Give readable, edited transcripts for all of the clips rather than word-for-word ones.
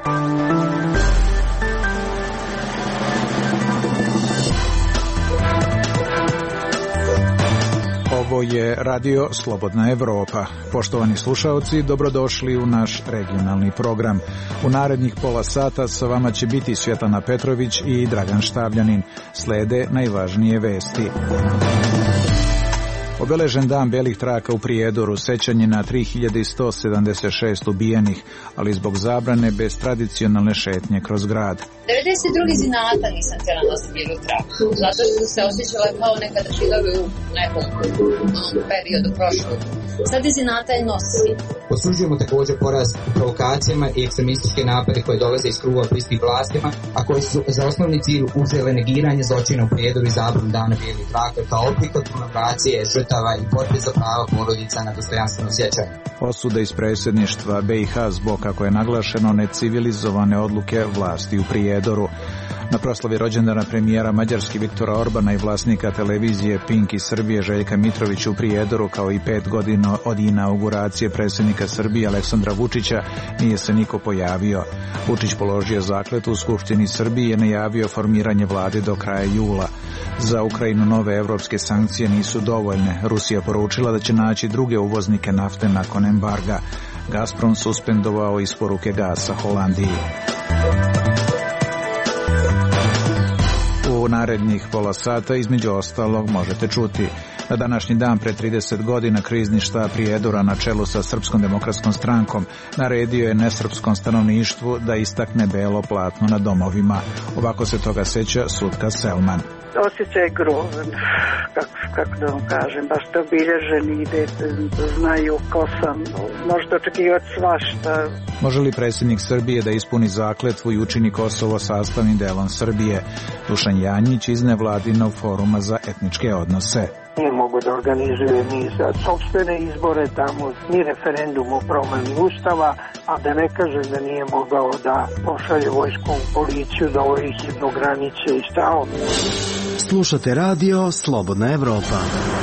Ovo je Radio Slobodna Evropa. Poštovani slušaoci, dobrodošli u naš regionalni program. U narednih pola sata sa vama će biti Svjetlana Petrović i Dragan Štavljanin. Slede najvažnije vesti. Obeležen dan belih traka u Prijedoru, sećanje na 3176 ubijenih, ali zbog zabrane bez tradicionalne šetnje kroz grad. 92. zinata nisam htjela nositi bijelu traku, zato što se osjećala kao nekada židovi u nekom periodu prošlog. Sad je zinata i nosi. Osuđujemo također porast u provokacijama i ekstremističke napade koje dolaze iz krugova bliskih vlastima, a koji su za osnovni cilj uzele negiranje zločina u Prijedoru i zabranu dana bijelih traka kao oblik od komemoracije žrtava i borbe za prava porodica na dostojanstveno sjećanje. Osuda iz predsjedništva BiH zbog, kako je naglašeno, necivilizovane odluke vlasti u Prijedoru. Na proslavi rođendana premijera Mađarske Viktora Orbana i vlasnika televizije Pink iz Srbije Željka Mitrovića u Prijedoru, kao i 5 godina od inauguracije predsjednika Srbije Aleksandra Vučića, nije se niko pojavio. Vučić položio zakletvu u Skupštini Srbije i najavio formiranje vlade do kraja jula. Za Ukrajinu nove evropske sankcije nisu dovoljne. Rusija poručila da će naći druge uvoznike nafte nakon embarga. Gazprom suspendovao isporuke gasa Holandiji. U narednih pola sata između ostalog možete čuti: na današnji dan pre 30 godina krizni štab Prijedora na čelu sa Srpskom demokratskom strankom naredio je nesrpskom stanovništvu da istakne belo platno na domovima. Ovako se toga seća Sutka Selman. Osjećaj je grozan, kako da vam kažem, baš ste obilježeni, znaju ko sam, možete očekivati svašta. Može li predsjednik Srbije da ispuni zakletvu i učini Kosovo sastavnim delom Srbije? Dušan Janjić iz nevladinog foruma za etničke odnose. Nije mogu da organizuje ni za sopstvene izbore tamo, ni referendum o promjeni ustava, a da ne kažem da nije mogao da pošalje vojskom policiju da ovih jednogranice i stao. Slušate radio Slobodna Evropa.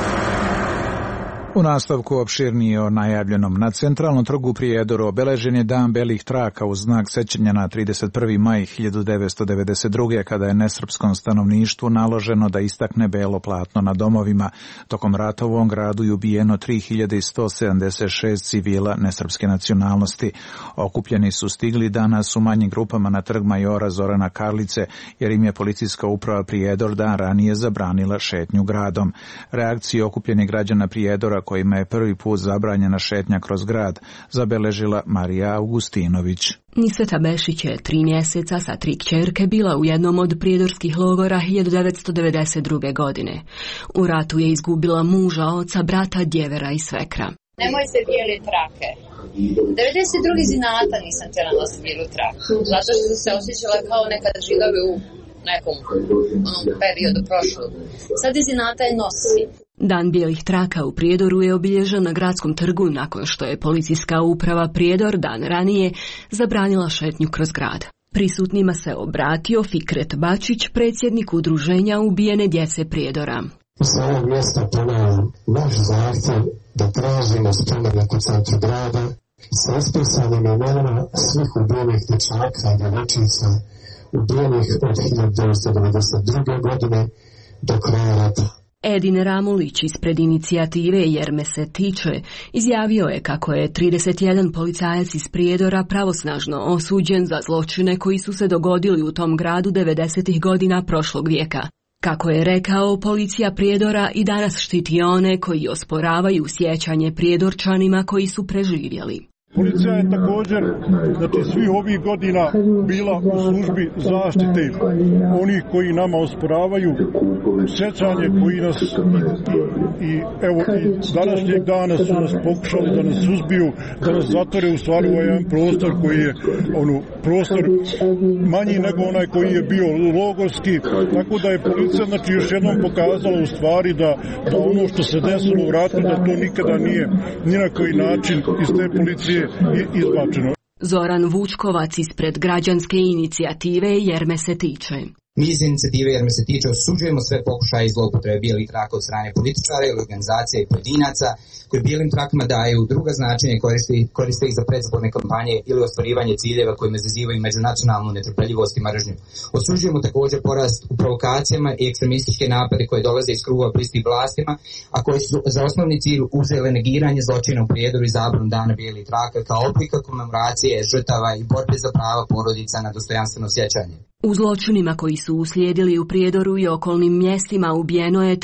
U nastavku opširnije o najavljenom. Na centralnom trgu u Prijedoru obeležen je dan belih traka u znak sećanja na 31. maj 1992. kada je nesrpskom stanovništvu naloženo da istakne belo platno na domovima. Tokom rata u ovom gradu je ubijeno 3176 civila nesrpske nacionalnosti. Okupljeni su stigli danas u manjim grupama na trg majora Zorana Karlice, jer im je policijska uprava Prijedor dan ranije zabranila šetnju gradom. Reakcije okupljenih građana Prijedora, kojima je prvi put zabranjena šetnja kroz grad, zabeležila Marija Augustinović. Nisveta Bešić je 3 mjeseca sa 3 kćerke bila u jednom od prijedorskih logora 1992. godine. U ratu je izgubila muža, oca, brata, djevera i svekra. Nemoj se bijele trake. 92. zinata nisam htjela nositi bijelu traku, zato što se osjećala kao nekada židovi u nekom periodu prošlog. Sad je zinata i nosi. Dan bijelih traka u Prijedoru je obilježen na gradskom trgu nakon što je policijska uprava Prijedor dan ranije zabranila šetnju kroz grad. Prisutnima se obratio Fikret Bačić, predsjednik udruženja ubijene djece Prijedora. S ovog mjesta ponavljam naš zahtjev da tražimo spomenik u centru grada sa ispisanim imenima svih ubijenih dječaka i djevojčica ubijenih od 1992. godine do kraja rata. Edin Ramulić ispred inicijative Jer me se tiče izjavio je kako je 31 policajac iz Prijedora pravosnažno osuđen za zločine koji su se dogodili u tom gradu 90. godina prošlog vijeka. Kako je rekao, policija Prijedora i danas štiti one koji osporavaju sjećanje Prijedorčanima koji su preživjeli. Policija je također, svih ovih godina bila u službi zaštite onih koji nama osporavaju sjećanje, koji nas i današnjeg dana su nas pokušali da nas suzbiju, da nas zatvore u stvari u jedan prostor koji je prostor manji nego onaj koji je bio logorski, tako da je policija još jednom pokazala u stvari da ono što se desilo u ratu, da to nikada nije ni na koji način iz te policije izbačeno. Zoran Vučkovac ispred građanske inicijative Jer me se tiče. Mi iz inicijative jer me se tiče osuđujemo sve pokušaje zloupotrebe bijelih traka od strane političara ili organizacija i pojedinaca koji bijelim trakama daju druga značenja, koriste ih za predizborne kampanje ili ostvarivanje ciljeva kojima izazivaju međunacionalnu netrpeljivost i mržnju. Osuđujemo također porast u provokacijama i ekstremističke napade koje dolaze iz krugova bliskih vlastima, a koji su za osnovni cilj uzeli negiranje zločina u Prijedoru i zabranu Dana bijelih traka kao oblika komemoracije žrtava i borbe za prava porodica na dostojanstveno sjećanje. U zločinima koji su uslijedili u Prijedoru i okolnim mjestima ubijeno je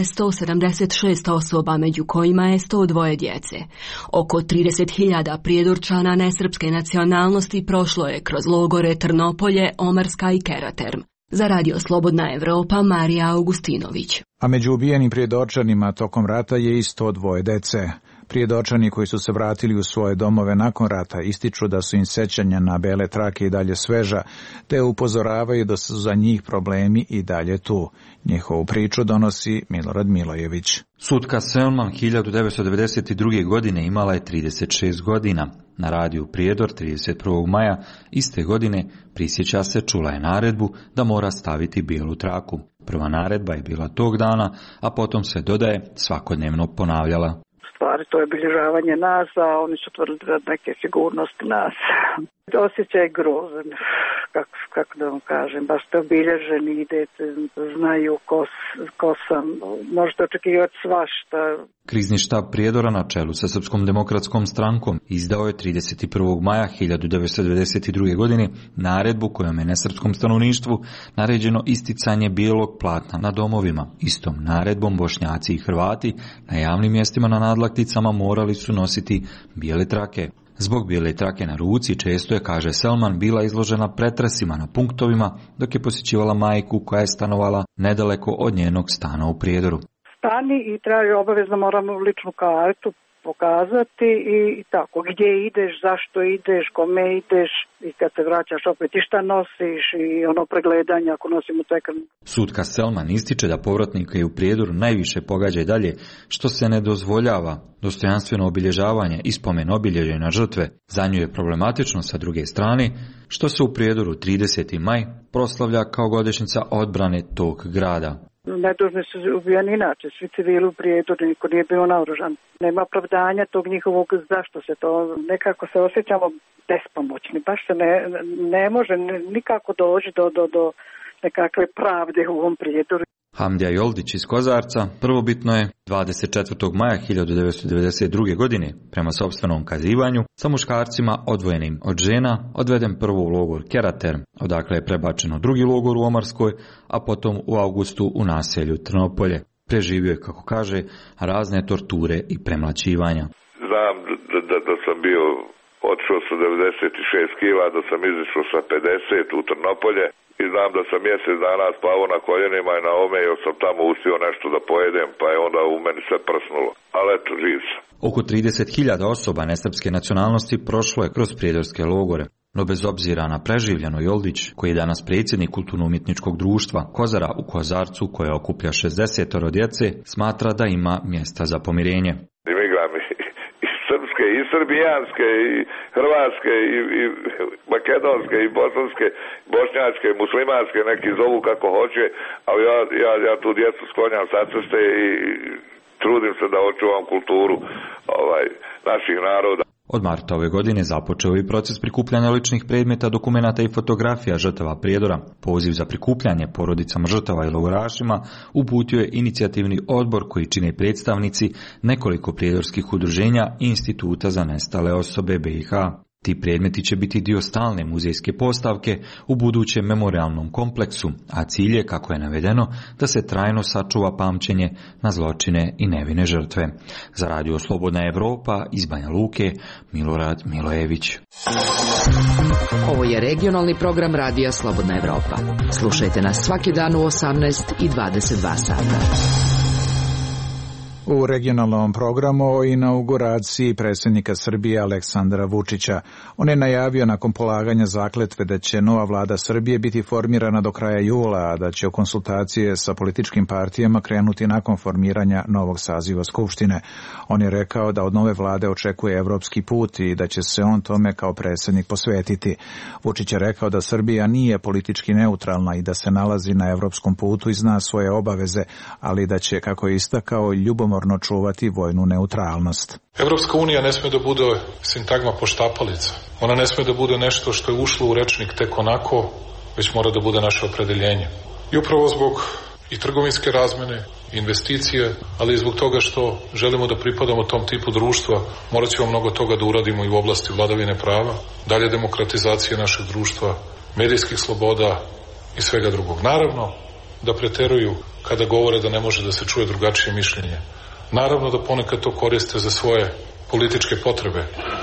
3176 osoba, među kojima je 102 djece. Oko 30.000 prijedorčana nesrpske nacionalnosti prošlo je kroz logore Trnopolje, Omarska i Keraterm. Za Radio Slobodna Evropa, Marija Augustinović. A među ubijenim prijedorčanima tokom rata je i 102 dece. Prijedorčani koji su se vratili u svoje domove nakon rata ističu da su im sjećanja na bele trake i dalje sveža, te upozoravaju da su za njih problemi i dalje tu. Njihovu priču donosi Milorad Milojević. Sutka Selman 1992. godine imala je 36 godina. Na radiju Prijedor 31. maja iste godine prisjeća se čula je naredbu da mora staviti bijelu traku. Prva naredba je bila tog dana, a potom se dodaje svakodnevno ponavljala. Stvari, to je obilježavanje nas, a oni su tvrdili da neke sigurnosti nas. Osjećaj je grozan, kako da vam kažem, baš ste obilježeni, idete, znaju ko sam, možete očekivati svašta. Krizni štab Prijedora na čelu sa Srpskom demokratskom strankom izdao je 31. maja 1992. godine naredbu kojom je nesrpskom stanovništvu naređeno isticanje bijelog platna na domovima. Istom naredbom Bošnjaci i Hrvati na javnim mjestima na nadlakticama morali su nositi bijele trake. Zbog bijele trake na ruci često je, kaže Selman, bila izložena pretresima na punktovima dok je posjećivala majku koja je stanovala nedaleko od njenog stana u Prijedoru. Stani i traži obavezno moramo ličnu kartu pokazati i tako, gdje ideš, zašto ideš, kome ideš i kad se vraćaš opet i šta nosiš i ono pregledanje ako nosimo tekan. Sutka Selman ističe da povratnika i u Prijedoru najviše pogađa i dalje što se ne dozvoljava dostojanstveno obilježavanje i spomen obilježja na žrtve. Za nju je problematično sa druge strane što se u Prijedoru 30. maj proslavlja kao godišnjica odbrane tog grada. Nedužni su ubijani inače, svi civili u Prijedoru, niko nije bio naoružan. Nema opravdanja tog njihovog, zašto se to, nekako se osjećamo bespomoćni, baš se ne može nikako doći do nekakve pravde u ovom Prijedoru. Hamdija Joldić iz Kozarca prvobitno je 24. maja 1992. godine, prema sopstvenom kazivanju, sa muškarcima odvojenim od žena, odveden prvo u logor Keraterm, odakle je prebačeno drugi logor u Omarskoj, a potom u avgustu u naselju Trnopolje. Preživio je, kako kaže, razne torture i premlaćivanja. Znam da sam bio otišao sa 96 kila, da sam izišao sa 50 u Trnopolje. I znam da sam mjesec dana spavao na koljenima i na ome, jer sam tamo uspio nešto da pojedem, pa je onda u meni sve prsnulo. Ali eto, živ sam. Oko 30.000 osoba nesrpske nacionalnosti prošlo je kroz prijedorske logore. No bez obzira na preživljeno Joldić, koji je danas predsjednik kulturno-umjetničkog društva Kozara u Kozarcu, koje okuplja 60 djece, smatra da ima mjesta za pomirenje. I srbijanske, i hrvatske, i makedonske, i bosanske, bošnjačke, muslimanske, neki zovu kako hoće, ali ja tu djecu sklonjam sa ceste i trudim se da očuvam kulturu naših naroda. Od marta ove godine započeo je proces prikupljanja ličnih predmeta, dokumenata i fotografija žrtava Prijedora. Poziv za prikupljanje porodicama žrtava i logorašima uputio je inicijativni odbor koji čine predstavnici nekoliko prijedorskih udruženja i Instituta za nestale osobe BiH. Ti predmeti će biti dio stalne muzejske postavke u budućem memorialnom kompleksu, a cilj je, kako je navedeno, da se trajno sačuva pamćenje na zločine i nevine žrtve. Za Radio Slobodna Evropa iz Banja Luke, Milorad Milojević. Ovo je regionalni program Radija Slobodna Evropa. Slušajte nas svaki dan u 18 i 22 sata. U regionalnom programu o inauguraciji predsjednika Srbije Aleksandra Vučića. On je najavio nakon polaganja zakletve da će nova vlada Srbije biti formirana do kraja jula, a da će u konsultacije sa političkim partijama krenuti nakon formiranja novog saziva Skupštine. On je rekao da od nove vlade očekuje evropski put i da će se on tome kao predsjednik posvetiti. Vučić je rekao da Srbija nije politički neutralna i da se nalazi na evropskom putu i zna svoje obaveze, ali da će, kako je istakao, ljubomorno čuvati vojnu neutralnost. Evropska unija ne sme da bude sintagma poštapalica. Ona ne sme da bude nešto što je ušlo u rečnik tek onako, već mora da bude naše opredeljenje. I upravo zbog i trgovinske razmene, investicije, ali i zbog toga što želimo da pripadamo tom tipu društva, morat ćemo mnogo toga da uradimo i u oblasti vladavine prava, dalje demokratizacije našeg društva, medijskih sloboda i svega drugog. Naravno da preteruju kada govore da ne može da se čuje drugačije mišljenje. Naravno da ponekad to koriste za svoje političke potrebe,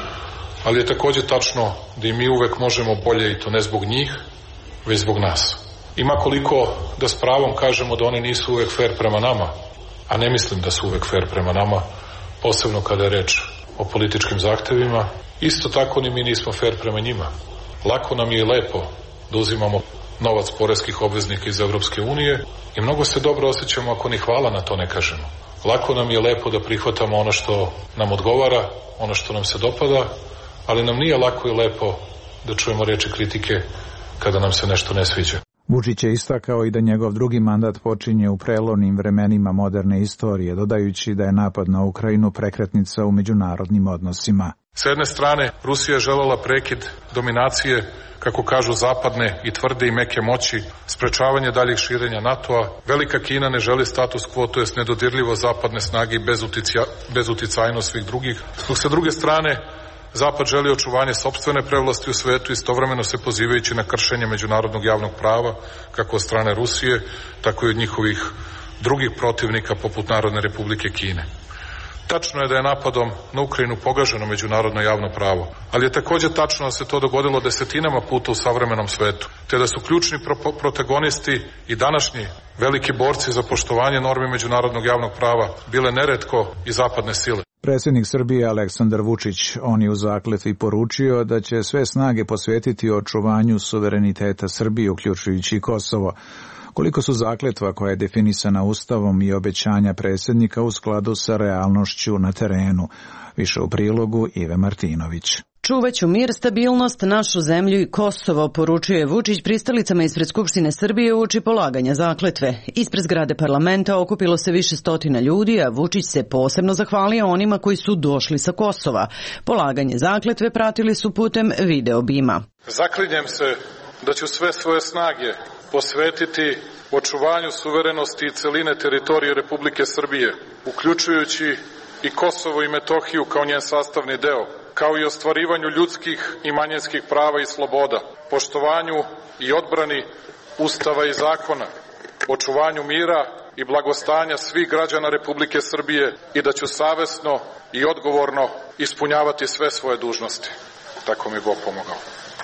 ali je takođe tačno da i mi uvek možemo bolje i to ne zbog njih, već zbog nas. Ima koliko da s pravom kažemo da oni nisu uvek fair prema nama, a ne mislim da su uvek fair prema nama, posebno kada je reč o političkim zahtevima. Isto tako ni mi nismo fair prema njima. Lako nam je i lepo da uzimamo novac poreskih obveznika iz Evropske unije i mnogo se dobro osjećamo ako ni hvala na to ne kažemo. Lako nam je lepo da prihvatamo ono što nam odgovara, ono što nam se dopada, ali nam nije lako i lepo da čujemo reči kritike kada nam se nešto ne sviđa. Vučić je istakao i da njegov drugi mandat počinje u prelomnim vremenima moderne istorije, dodajući da je napad na Ukrajinu prekretnica u međunarodnim odnosima. S jedne strane, Rusija je želela prekid dominacije, kako kažu zapadne i tvrde i meke moći, sprečavanje daljih širenja NATO-a. Velika Kina ne želi status quo, to jest nedodirljivo zapadne snage i bezuticajnost svih drugih. Dok sa druge strane, Zapad želi očuvanje sopstvene prevlasti u svetu, istovremeno se pozivajući na kršenje međunarodnog javnog prava, kako od strane Rusije, tako i od njihovih drugih protivnika poput Narodne republike Kine. Tačno je da je napadom na Ukrajinu pogaženo međunarodno javno pravo, ali je takođe tačno da se to dogodilo desetinama puta u savremenom svetu, te da su ključni protagonisti i današnji veliki borci za poštovanje normi međunarodnog javnog prava bile neretko i zapadne sile. Predsjednik Srbije Aleksandar Vučić, on je u zakletvi poručio da će sve snage posvetiti očuvanju suvereniteta Srbije, uključujući i Kosovo. Koliko su zakletva koja je definisana Ustavom i obećanja predsjednika u skladu sa realnošću na terenu? Više u prilogu Ive Martinović. Čuvaću mir, stabilnost, našu zemlju i Kosovo, poručuje Vučić pristalicama ispred Skupštine Srbije uoči polaganja zakletve. Ispred zgrade parlamenta okupilo se više stotina ljudi, a Vučić se posebno zahvalio onima koji su došli sa Kosova. Polaganje zakletve pratili su putem video bima. Zaklinjem se da ću sve svoje snage posvetiti očuvanju suverenosti i celine teritorije Republike Srbije, uključujući i Kosovo i Metohiju kao njen sastavni deo, kao i ostvarivanju ljudskih i manjinskih prava i sloboda, poštovanju i odbrani Ustava i zakona, očuvanju mira i blagostanja svih građana Republike Srbije i da ću savesno i odgovorno ispunjavati sve svoje dužnosti. Tako mi Bog pomogao.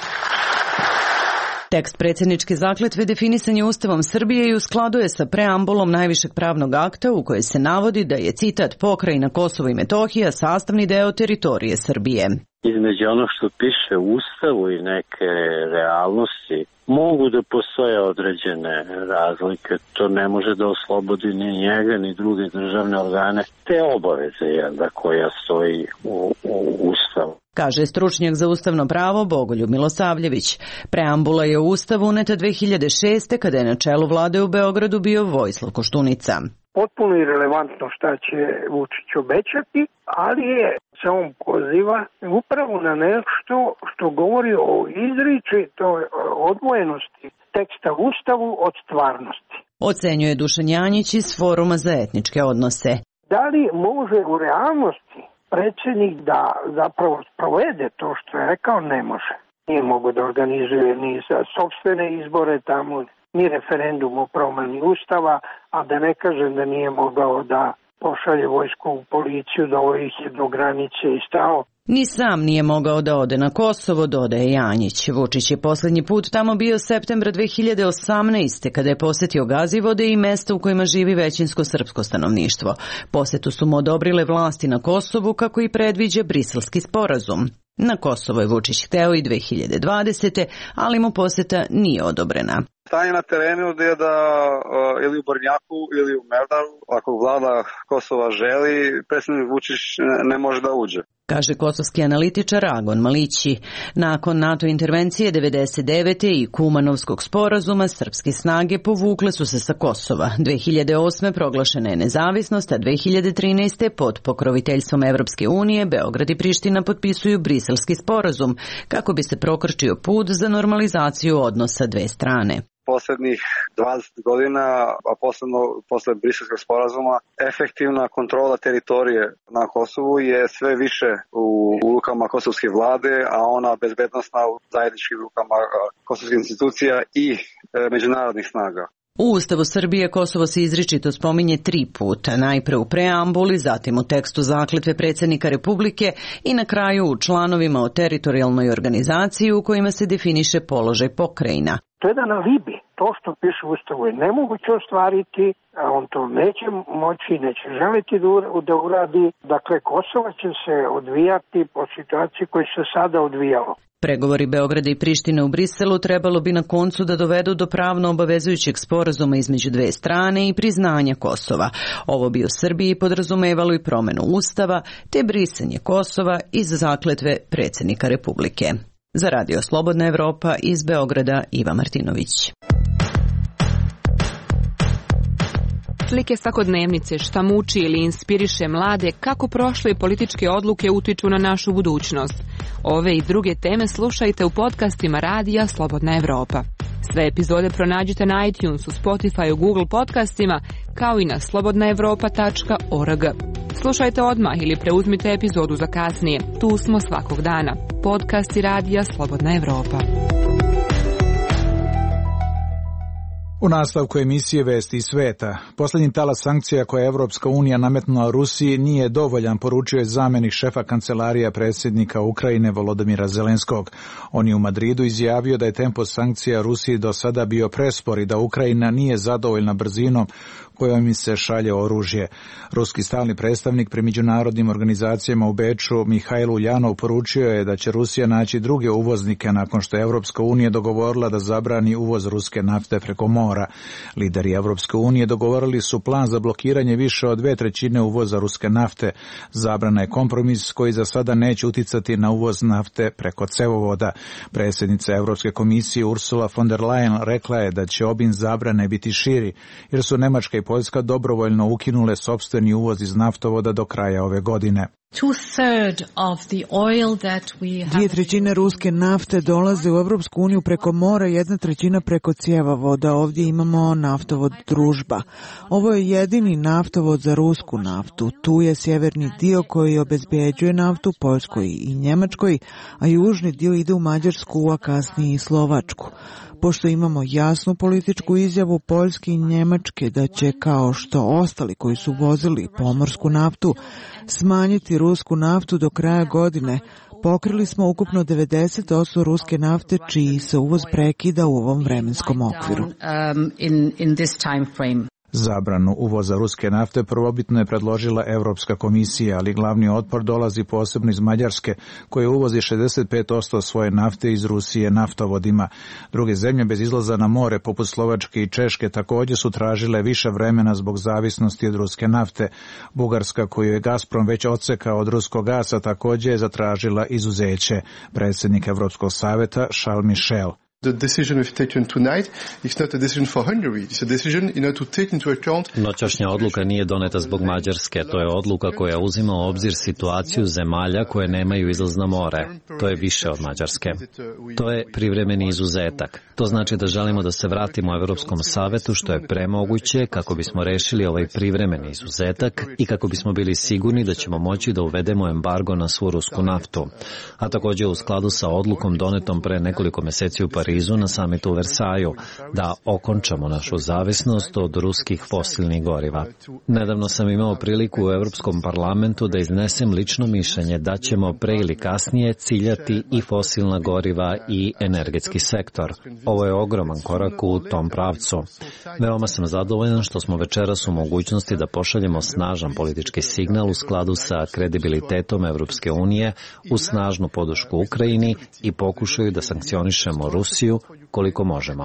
Tekst predsjedničke zakletve definisan je Ustavom Srbije i u skladu je sa preambulom najvišeg pravnog akta u kojoj se navodi da je, citat, pokrajina Kosovo i Metohija sastavni deo teritorije Srbije. Između ono što piše u Ustavu i neke realnosti mogu da postoje određene razlike. To ne može da oslobodi ni njega ni druge državne organe te obaveze koja stoji u Ustavu. Kaže stručnjak za ustavno pravo Bogoljub Milosavljević. Preambula je u Ustavu uneta 2006. kada je na čelu vlade u Beogradu bio Vojislav Koštunica. Potpuno irelevantno šta će Vučić obećati, ali se on poziva upravo na nešto što govori o izričitoj odvojenosti teksta u Ustavu od stvarnosti. Ocenjuje Dušan Janjić iz Foruma za etničke odnose. Da li može u realnosti predsjednik da zapravo sprovede to što je rekao? Ne može. Nije mogo da organizuje ni za sopstvene izbore tamo, ni referendum o promjeni Ustava, a da ne kažem da nije mogao da pošalje vojsku u policiju, da ih je do granice i stao. Ni sam nije mogao da ode na Kosovo, dodaje Janjić. Vučić je posljednji put tamo bio septembra 2018. kada je posetio Gazivode i mesta u kojima živi većinsko srpsko stanovništvo. Posetu su mu odobrile vlasti na Kosovu kako i predviđa Briselski sporazum. Na Kosovo je Vučić hteo i 2020. ali mu poseta nije odobrena. Stanje na terenu je da ili u Brnjaku ili u Merdaru, ako vlada Kosova želi, predsjednik Vučić ne može da uđe. Kaže kosovski analitičar Agon Malići. Nakon NATO intervencije 1999. i Kumanovskog sporazuma, srpske snage povukle su se sa Kosova. 2008. proglašena je nezavisnost, a 2013. pod pokroviteljstvom Evropske unije Beograd i Priština potpisuju Briselski sporazum kako bi se prokrčio put za normalizaciju odnosa dve strane. Posljednjih 20 godina, a posebno posle Briselskog sporazuma, efektivna kontrola teritorije na Kosovu je sve više u rukama kosovske vlade, a ona bezbednostna u zajedničkim rukama kosovskih institucija i međunarodnih snaga. U Ustavu Srbije Kosovo se izričito spominje 3 puta, najpre u preambuli, zatim u tekstu zakletve predsjednika Republike i na kraju u članovima o teritorijalnoj organizaciji u kojima se definiše položaj pokrajina. To je da na Libi, to što piše u Ustavu je nemoguće ostvariti, a on to neće moći, neće želiti da uradi. Dakle, Kosovo će se odvijati po situaciji koji se sada odvijalo. Pregovori Beograda i Prištine u Briselu trebalo bi na koncu da dovedu do pravno obavezujućeg sporazuma između dve strane i priznanja Kosova. Ovo bi u Srbiji podrazumevalo i promenu Ustava, te brisanje Kosova iz zakletve predsjednika Republike. Za Radio Slobodna Evropa iz Beograda Iva Martinović. Slike svakodnevnice, šta muči ili inspiriše mlade, kako prošle političke odluke utiču na našu budućnost. Ove i druge teme slušajte u podcastima Radija Slobodna Evropa. Sve epizode pronađite na iTunesu, Spotify, Google podcastima, kao i na slobodnaevropa.org. Slušajte odmah ili preuzmite epizodu za kasnije. Tu smo svakog dana. Podcasti Radija Slobodna Evropa. U nastavku emisije Vesti iz sveta, posljednji talas sankcija koje je Evropska unija nametnula Rusiji nije dovoljan, poručio je zamjenik šefa kancelarija predsjednika Ukrajine Volodymyra Zelenskog. On je u Madridu izjavio da je tempo sankcija Rusiji do sada bio prespor i da Ukrajina nije zadovoljna brzinom kojom im se šalje oružje. Ruski stalni predstavnik pri međunarodnim organizacijama u Beču Mihajl Uljanov poručio je da će Rusija naći druge uvoznike nakon što je Evropska unija dogovorila da zabrani uvoz ruske nafte preko mora. Lideri Evropske unije dogovorili su plan za blokiranje više od 2/3 uvoza ruske nafte. Zabrana je kompromis koji za sada neće uticati na uvoz nafte preko cevovoda. Predsjednica Evropske komisije Ursula von der Leyen rekla je da će obim zabrane biti širi, jer su Nemačka i Poljska dobrovoljno ukinule sopstveni uvoz iz naftovoda do kraja ove godine. 2/3 ruske nafte dolaze u Evropsku uniju preko mora, 1/3 preko cjevovoda. Ovdje imamo naftovod Družba. Ovo je jedini naftovod za rusku naftu. Tu je sjeverni dio koji obezbeđuje naftu Poljskoj i Njemačkoj, a južni dio ide u Mađarsku, a kasnije i Slovačku. Pošto imamo jasnu političku izjavu Poljske i Njemačke da će, kao što ostali koji su vozili pomorsku naftu, smanjiti rusku naftu do kraja godine, pokrili smo ukupno 90% ruske nafte čiji se uvoz prekida u ovom vremenskom okviru. Zabranu uvoza ruske nafte prvobitno je predložila Europska komisija, ali glavni otpor dolazi posebno iz Mađarske, koje uvozi 65% svoje nafte iz Rusije naftovodima. Druge zemlje bez izlaza na more, poput Slovačke i Češke, također su tražile više vremena zbog zavisnosti od ruske nafte. Bugarska, koju je Gazprom već odsekao od ruskog gasa, također je zatražila izuzeće. Predsjednik Europskog savjeta Charles Michel. The decision we've taken tonight is not a decision for Hungary. It's a decision in order to take into account... Noćašnja odluka nije doneta zbog Mađarske. To je odluka koja uzima u obzir situaciju zemalja koje nemaju izlaz na more. To je više od Mađarske. To je privremeni izuzetak. To znači da želimo da se vratimo Evropskom savetu što je premoguće kako bismo rešili ovaj privremeni izuzetak i kako bismo bili sigurni da ćemo moći da uvedemo embargo na svu rusku naftu. A također u skladu sa odlukom donetom pre nekoliko meseci u Parizu Parizu na samitu u Versaju, da okončamo našu zavisnost od ruskih fosilnih goriva. Nedavno sam imao priliku u Europskom parlamentu da iznesem lično mišljenje da ćemo pre ili kasnije ciljati i fosilna goriva i energetski sektor. Ovo je ogroman korak u tom pravcu. Veoma sam zadovoljan što smo večeras u mogućnosti da pošaljemo snažan politički signal u skladu sa kredibilitetom Evropske unije, uz snažnu podršku Ukrajini i pokušaju da sankcionišemo Rusiju koliko možemo.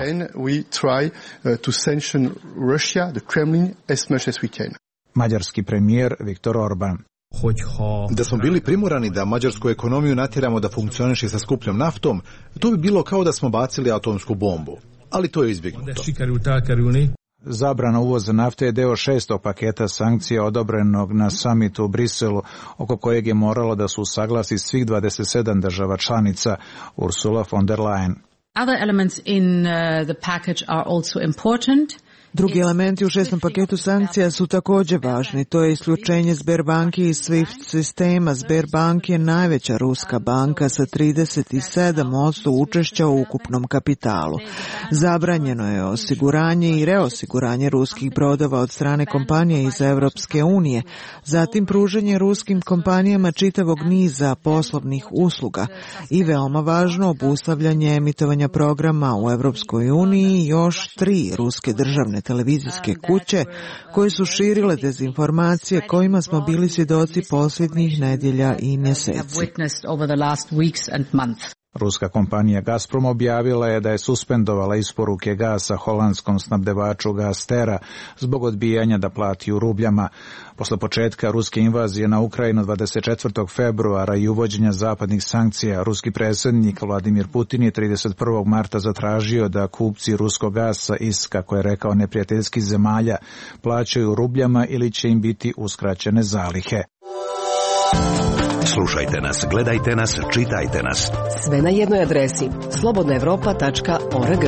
Mađarski premijer Viktor Orban. Da smo bili primorani da mađarsku ekonomiju natjeramo da funkcioniše sa skupljom naftom, to bi bilo kao da smo bacili atomsku bombu. Ali to je izbjegnuto. Zabrana uvoza nafte je deo 6. paketa sankcija odobrenog na samitu u Briselu, oko kojeg je moralo da se usaglasi svih 27 država članica. Ursula von der Leyen. Other elements in the package are also important. Drugi elementi u 6. paketu sankcija su također važni. To je isključenje Sberbanki iz SWIFT sistema. Sberbank je najveća ruska banka sa 37% učešća u ukupnom kapitalu. Zabranjeno je osiguranje i reosiguranje ruskih brodova od strane kompanija iz Evropske unije. Zatim pružanje ruskim kompanijama čitavog niza poslovnih usluga i veoma važno obustavljanje emitovanja programa u Evropskoj uniji i još 3 ruske državne televizijske kuće koje su širile dezinformacije kojima smo bili svjedoci posljednjih nedjelja i mjeseci. Ruska kompanija Gazprom objavila je da je suspendovala isporuke gasa holandskom snabdevaču Gaztera zbog odbijanja da plati u rubljama. Posle početka ruske invazije na Ukrajinu 24. februara i uvođenja zapadnih sankcija, ruski predsjednik Vladimir Putin je 31. marta zatražio da kupci ruskog gasa iz, kako je rekao, neprijateljskih zemalja plaćaju rubljama ili će im biti uskraćene zalihe. Slušajte nas, gledajte nas, čitajte nas. Sve na jednoj adresi slobodnaevropa.org.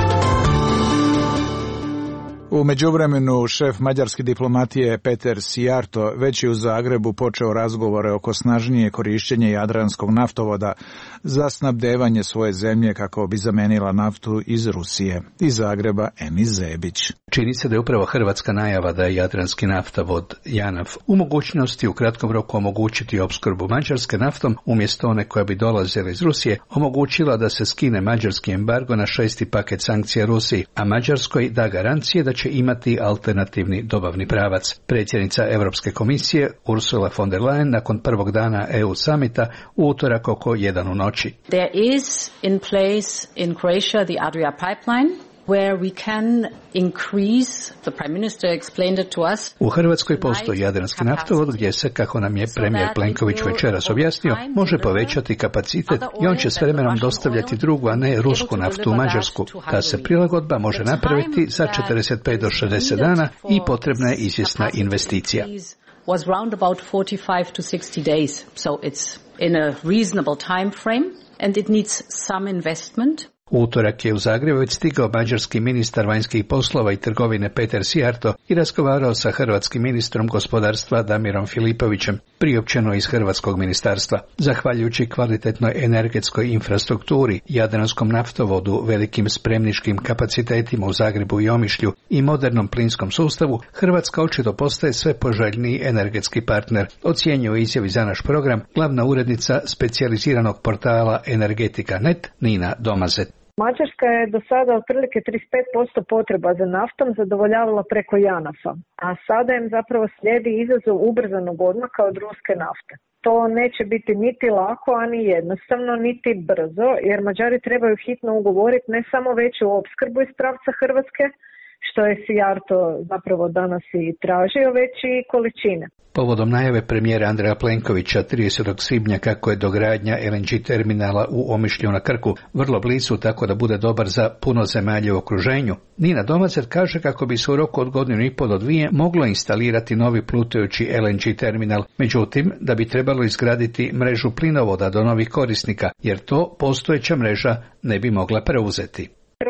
U međuvremenu šef mađarske diplomatije Peter Sijarto već je u Zagrebu počeo razgovore oko snažnije korišćenja Jadranskog naftovoda za snabdevanje svoje zemlje kako bi zamenila naftu iz Rusije. Iz Zagreba Enis Zebić. Čini se da je upravo hrvatska najava da je Jadranski naftovod JANAF u mogućnosti u kratkom roku omogućiti opskrbu Mađarske naftom umjesto one koja bi dolazila iz Rusije, omogućila da se skine mađarski embargo na 6. paket sankcija Rusiji, a Mađarskoj da garancije da će imati alternativni dobavni pravac. Predsjednica Europske komisije Ursula von der Leyen nakon prvog dana EU samita u utorak oko 1 u noći. There is in place in Croatia the Adria pipeline, where we can increase, the Prime Minister explained it to us. U Hrvatskoj postoji Jadranski naftovod gdje se, kako nam je premijer Plenković večeras objasnio, može povećati kapacitet i on će s vremenom dostavljati drugu, a ne rusku naftu u Mađarsku. Ta se prilagodba može napraviti za 45 do 60 dana i potrebna je izvjesna investicija. Was round about 45 to 60 days, so it's in a reasonable time frame and it needs some investment. U utorak je u Zagrebu već stigao mađarski ministar vanjskih poslova i trgovine Peter Sijarto i razgovarao sa hrvatskim ministrom gospodarstva Damirom Filipovićem, priopćeno iz hrvatskog ministarstva. Zahvaljujući kvalitetnoj energetskoj infrastrukturi, Jadranskom naftovodu, velikim spremničkim kapacitetima u Zagrebu i Omišlju i modernom plinskom sustavu, Hrvatska očito postaje sve poželjniji energetski partner, ocjenjuje izjavi za naš program glavna urednica specijaliziranog portala Energetika.net Nina Domazet. Mađarska je do sada otprilike 35% potreba za naftom zadovoljavala preko JANAF-a, a sada im zapravo slijedi izazov ubrzanog odmaka od ruske nafte. To neće biti niti lako, a ni jednostavno, niti brzo, jer Mađari trebaju hitno ugovoriti ne samo veću opskrbu iz pravca Hrvatske, što je Sijarto zapravo danas i tražio, već i količine. Povodom najave premijera Andreja Plenkovića 30. svibnja kako je dogradnja LNG terminala u Omišlju na Krku vrlo blizu tako da bude dobar za puno zemalja u okruženju, Nina Domazet kaže kako bi se u roku od 1,5 do 2 moglo instalirati novi plutajući LNG terminal, međutim da bi trebalo izgraditi mrežu plinovoda do novih korisnika, jer to postojeća mreža ne bi mogla preuzeti.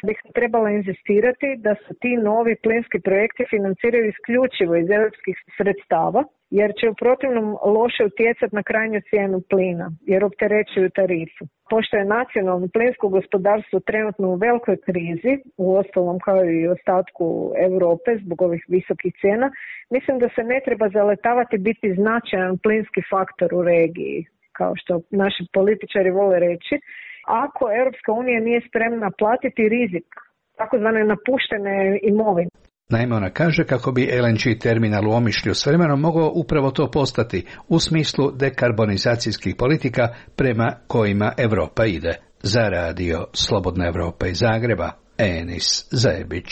bih trebala inzistirati da se ti novi plinski projekti financiraju isključivo iz europskih sredstava, jer će u protivnom loše utjecati na krajnju cijenu plina, jer opterećuju tarifu. Pošto je nacionalno plinsko gospodarstvo trenutno u velikoj krizi, uostalom kao i u ostatku Europe zbog ovih visokih cijena, mislim da se ne treba zaletavati biti značajan plinski faktor u regiji, kao što naši političari vole reći, ako Europska unija nije spremna platiti rizik takozvane napuštene imovine. Naime, ona kaže kako bi LNG terminal u Omišlju s vremenom mogao upravo to postati u smislu dekarbonizacijskih politika prema kojima Europa ide. Za radio Slobodna Evropa iz Zagreba, Enis Zajebić.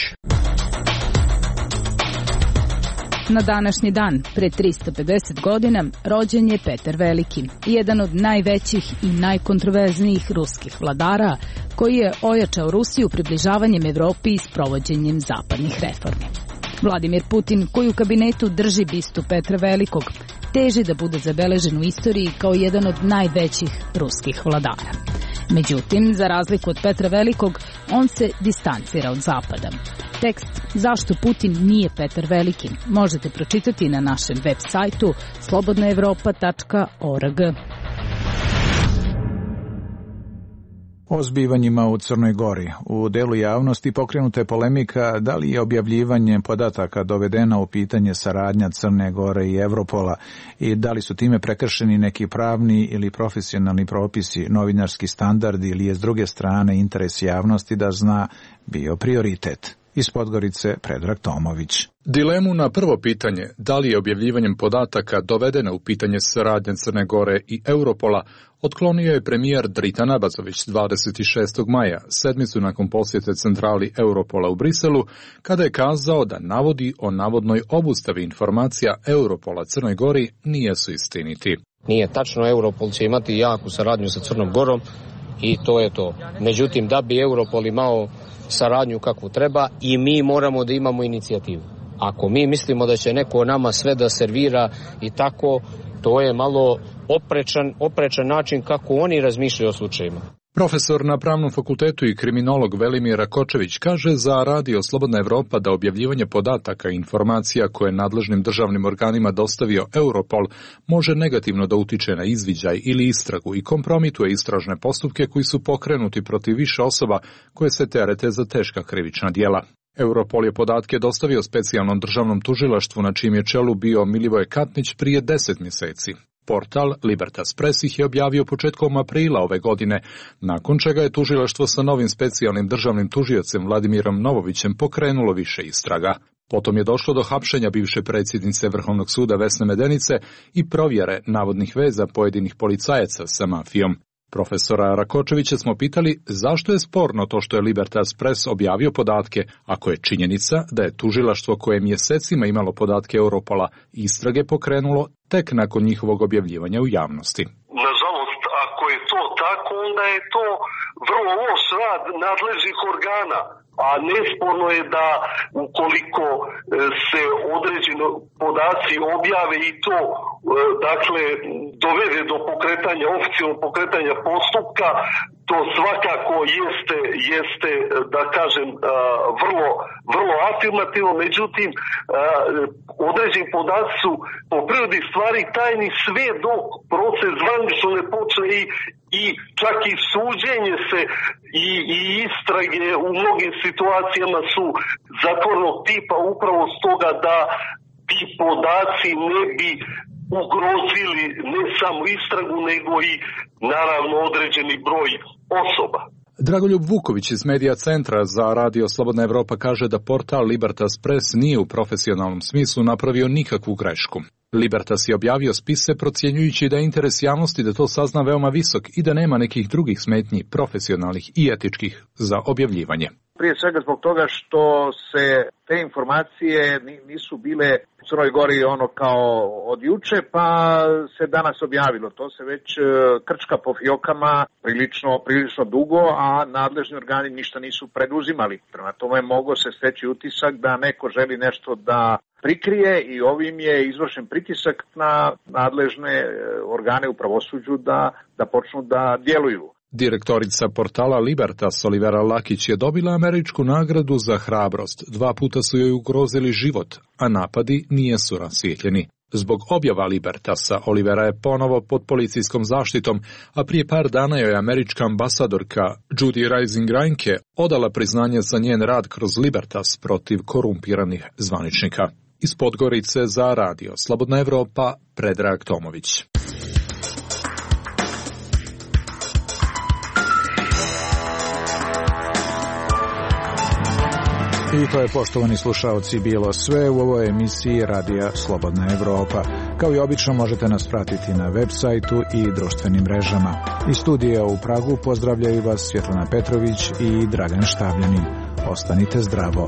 Na današnji dan, pre 350 godina, rođen je Petar Veliki, jedan od najvećih i najkontroverznijih ruskih vladara, koji je ojačao Rusiju približavanjem Evropi i sprovođenjem zapadnih reformi. Vladimir Putin, koji u kabinetu drži bistu Petra Velikog, teži da bude zabeležen u istoriji kao jedan od najvećih ruskih vladara. Međutim, za razliku od Petra Velikog, on se distancira od Zapada. Tekst Zašto Putin nije Petar Veliki možete pročitati na našem web sajtu slobodnaevropa.org. O zbivanjima u Crnoj Gori. U delu javnosti pokrenuta je polemika da li je objavljivanje podataka dovedeno u pitanje saradnja Crne Gore i Europola i da li su time prekršeni neki pravni ili profesionalni propisi, novinarski standardi ili je s druge strane interes javnosti da zna bio prioritet. Iz Podgorice Predrag Tomović. Dilemu na prvo pitanje, da li je objavljivanjem podataka dovedeno u pitanje saradnje Crne Gore i Europola, otklonio je premijer Dritan Abazović 26. maja, sedmicu nakon posjete centrali Europola u Briselu, kada je kazao da navodi o navodnoj obustavi informacija Europola Crnoj Gori nisu istiniti. Nije tačno, Europol će imati jaku saradnju sa Crnom Gorom i to je to. Međutim, da bi Europol imao saradnju kakvu treba i mi moramo da imamo inicijativu. Ako mi mislimo da će neko nama sve da servira i tako, to je malo oprečan način kako oni razmišljaju o slučajima. Profesor na Pravnom fakultetu i kriminolog Velimir Rakočević kaže za radio Slobodna Evropa da objavljivanje podataka i informacija koje nadležnim državnim organima dostavio Europol može negativno da utiče na izviđaj ili istragu i kompromituje istražne postupke koji su pokrenuti protiv više osoba koje se terete za teška krivična djela. Europol je podatke dostavio specijalnom državnom tužilaštvu na čijem je čelu bio Milivoje Katnić prije 10 mjeseci. Portal Libertas Press ih je objavio početkom aprila ove godine, nakon čega je tužilaštvo sa novim specijalnim državnim tužiocem Vladimirom Novovićem pokrenulo više istraga. Potom je došlo do hapšenja bivše predsjednice Vrhovnog suda Vesne Medenice i provjere navodnih veza pojedinih policajaca sa mafijom. Profesora Rakočevića smo pitali zašto je sporno to što je Libertas Press objavio podatke, ako je činjenica da je tužilaštvo koje mjesecima imalo podatke Europola istrage pokrenulo tek nakon njihovog objavljivanja u javnosti. Nažalost, ako je to tako, onda je to vrlo loš rad nadležnih organa. A nesporno je da ukoliko se određeni podaci objave i to dakle dovede do pokretanja, oficijalnog pokretanja postupka, to svakako jeste da kažem vrlo afirmativno. Međutim, određeni podaci su po prirodi stvari tajni sve dok proces zvanično ne počne i čak i suđenje se i istrage u mnogim situacijama su zatvornog tipa upravo stoga da ti podaci ne bi ugrozili ne samo istragu nego i naravno određeni broj osoba. Dragoljub Vuković iz Medija centra za radio Slobodna Evropa kaže da portal Libertas Press nije u profesionalnom smislu napravio nikakvu grešku. Libertas je objavio spise procjenjujući da je interes javnosti da to sazna veoma visok i da nema nekih drugih smetnji profesionalnih i etičkih za objavljivanje. Prije svega zbog toga što se te informacije nisu bile u Crnoj Gori ono kao od juče, pa se danas objavilo. To se već krčka po fiokama prilično dugo, a nadležni organi ništa nisu preduzimali. Prema tome mogao se steći utisak da neko želi nešto da prikrije i ovim je izvršen pritisak na nadležne organe u pravosuđu da počnu da djeluju. Direktorica portala Libertas Olivera Lakić je dobila američku nagradu za hrabrost. 2 puta su joj ugrozili život, a napadi nijesu rasvijetljeni. Zbog objava Libertasa, Olivera je ponovo pod policijskom zaštitom, a prije par dana joj je američka ambasadorka Judy Rising Reinke odala priznanje za njen rad kroz Libertas protiv korumpiranih zvaničnika. Iz Podgorice za radio Slobodna Evropa, Predrag Tomović. I to je, poštovani slušaoci, bilo sve u ovoj emisiji Radija Slobodna Evropa. Kao i obično možete nas pratiti na web sajtu i društvenim mrežama. Iz studija u Pragu pozdravljaju vas Svjetlana Petrović i Dragan Štavljanin. Ostanite zdravo.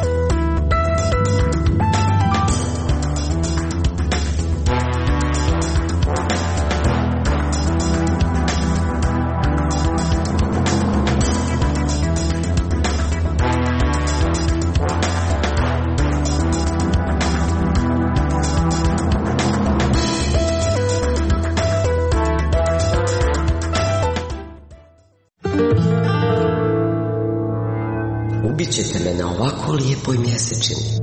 Ubićete me na ovako lijepoj mjesečini.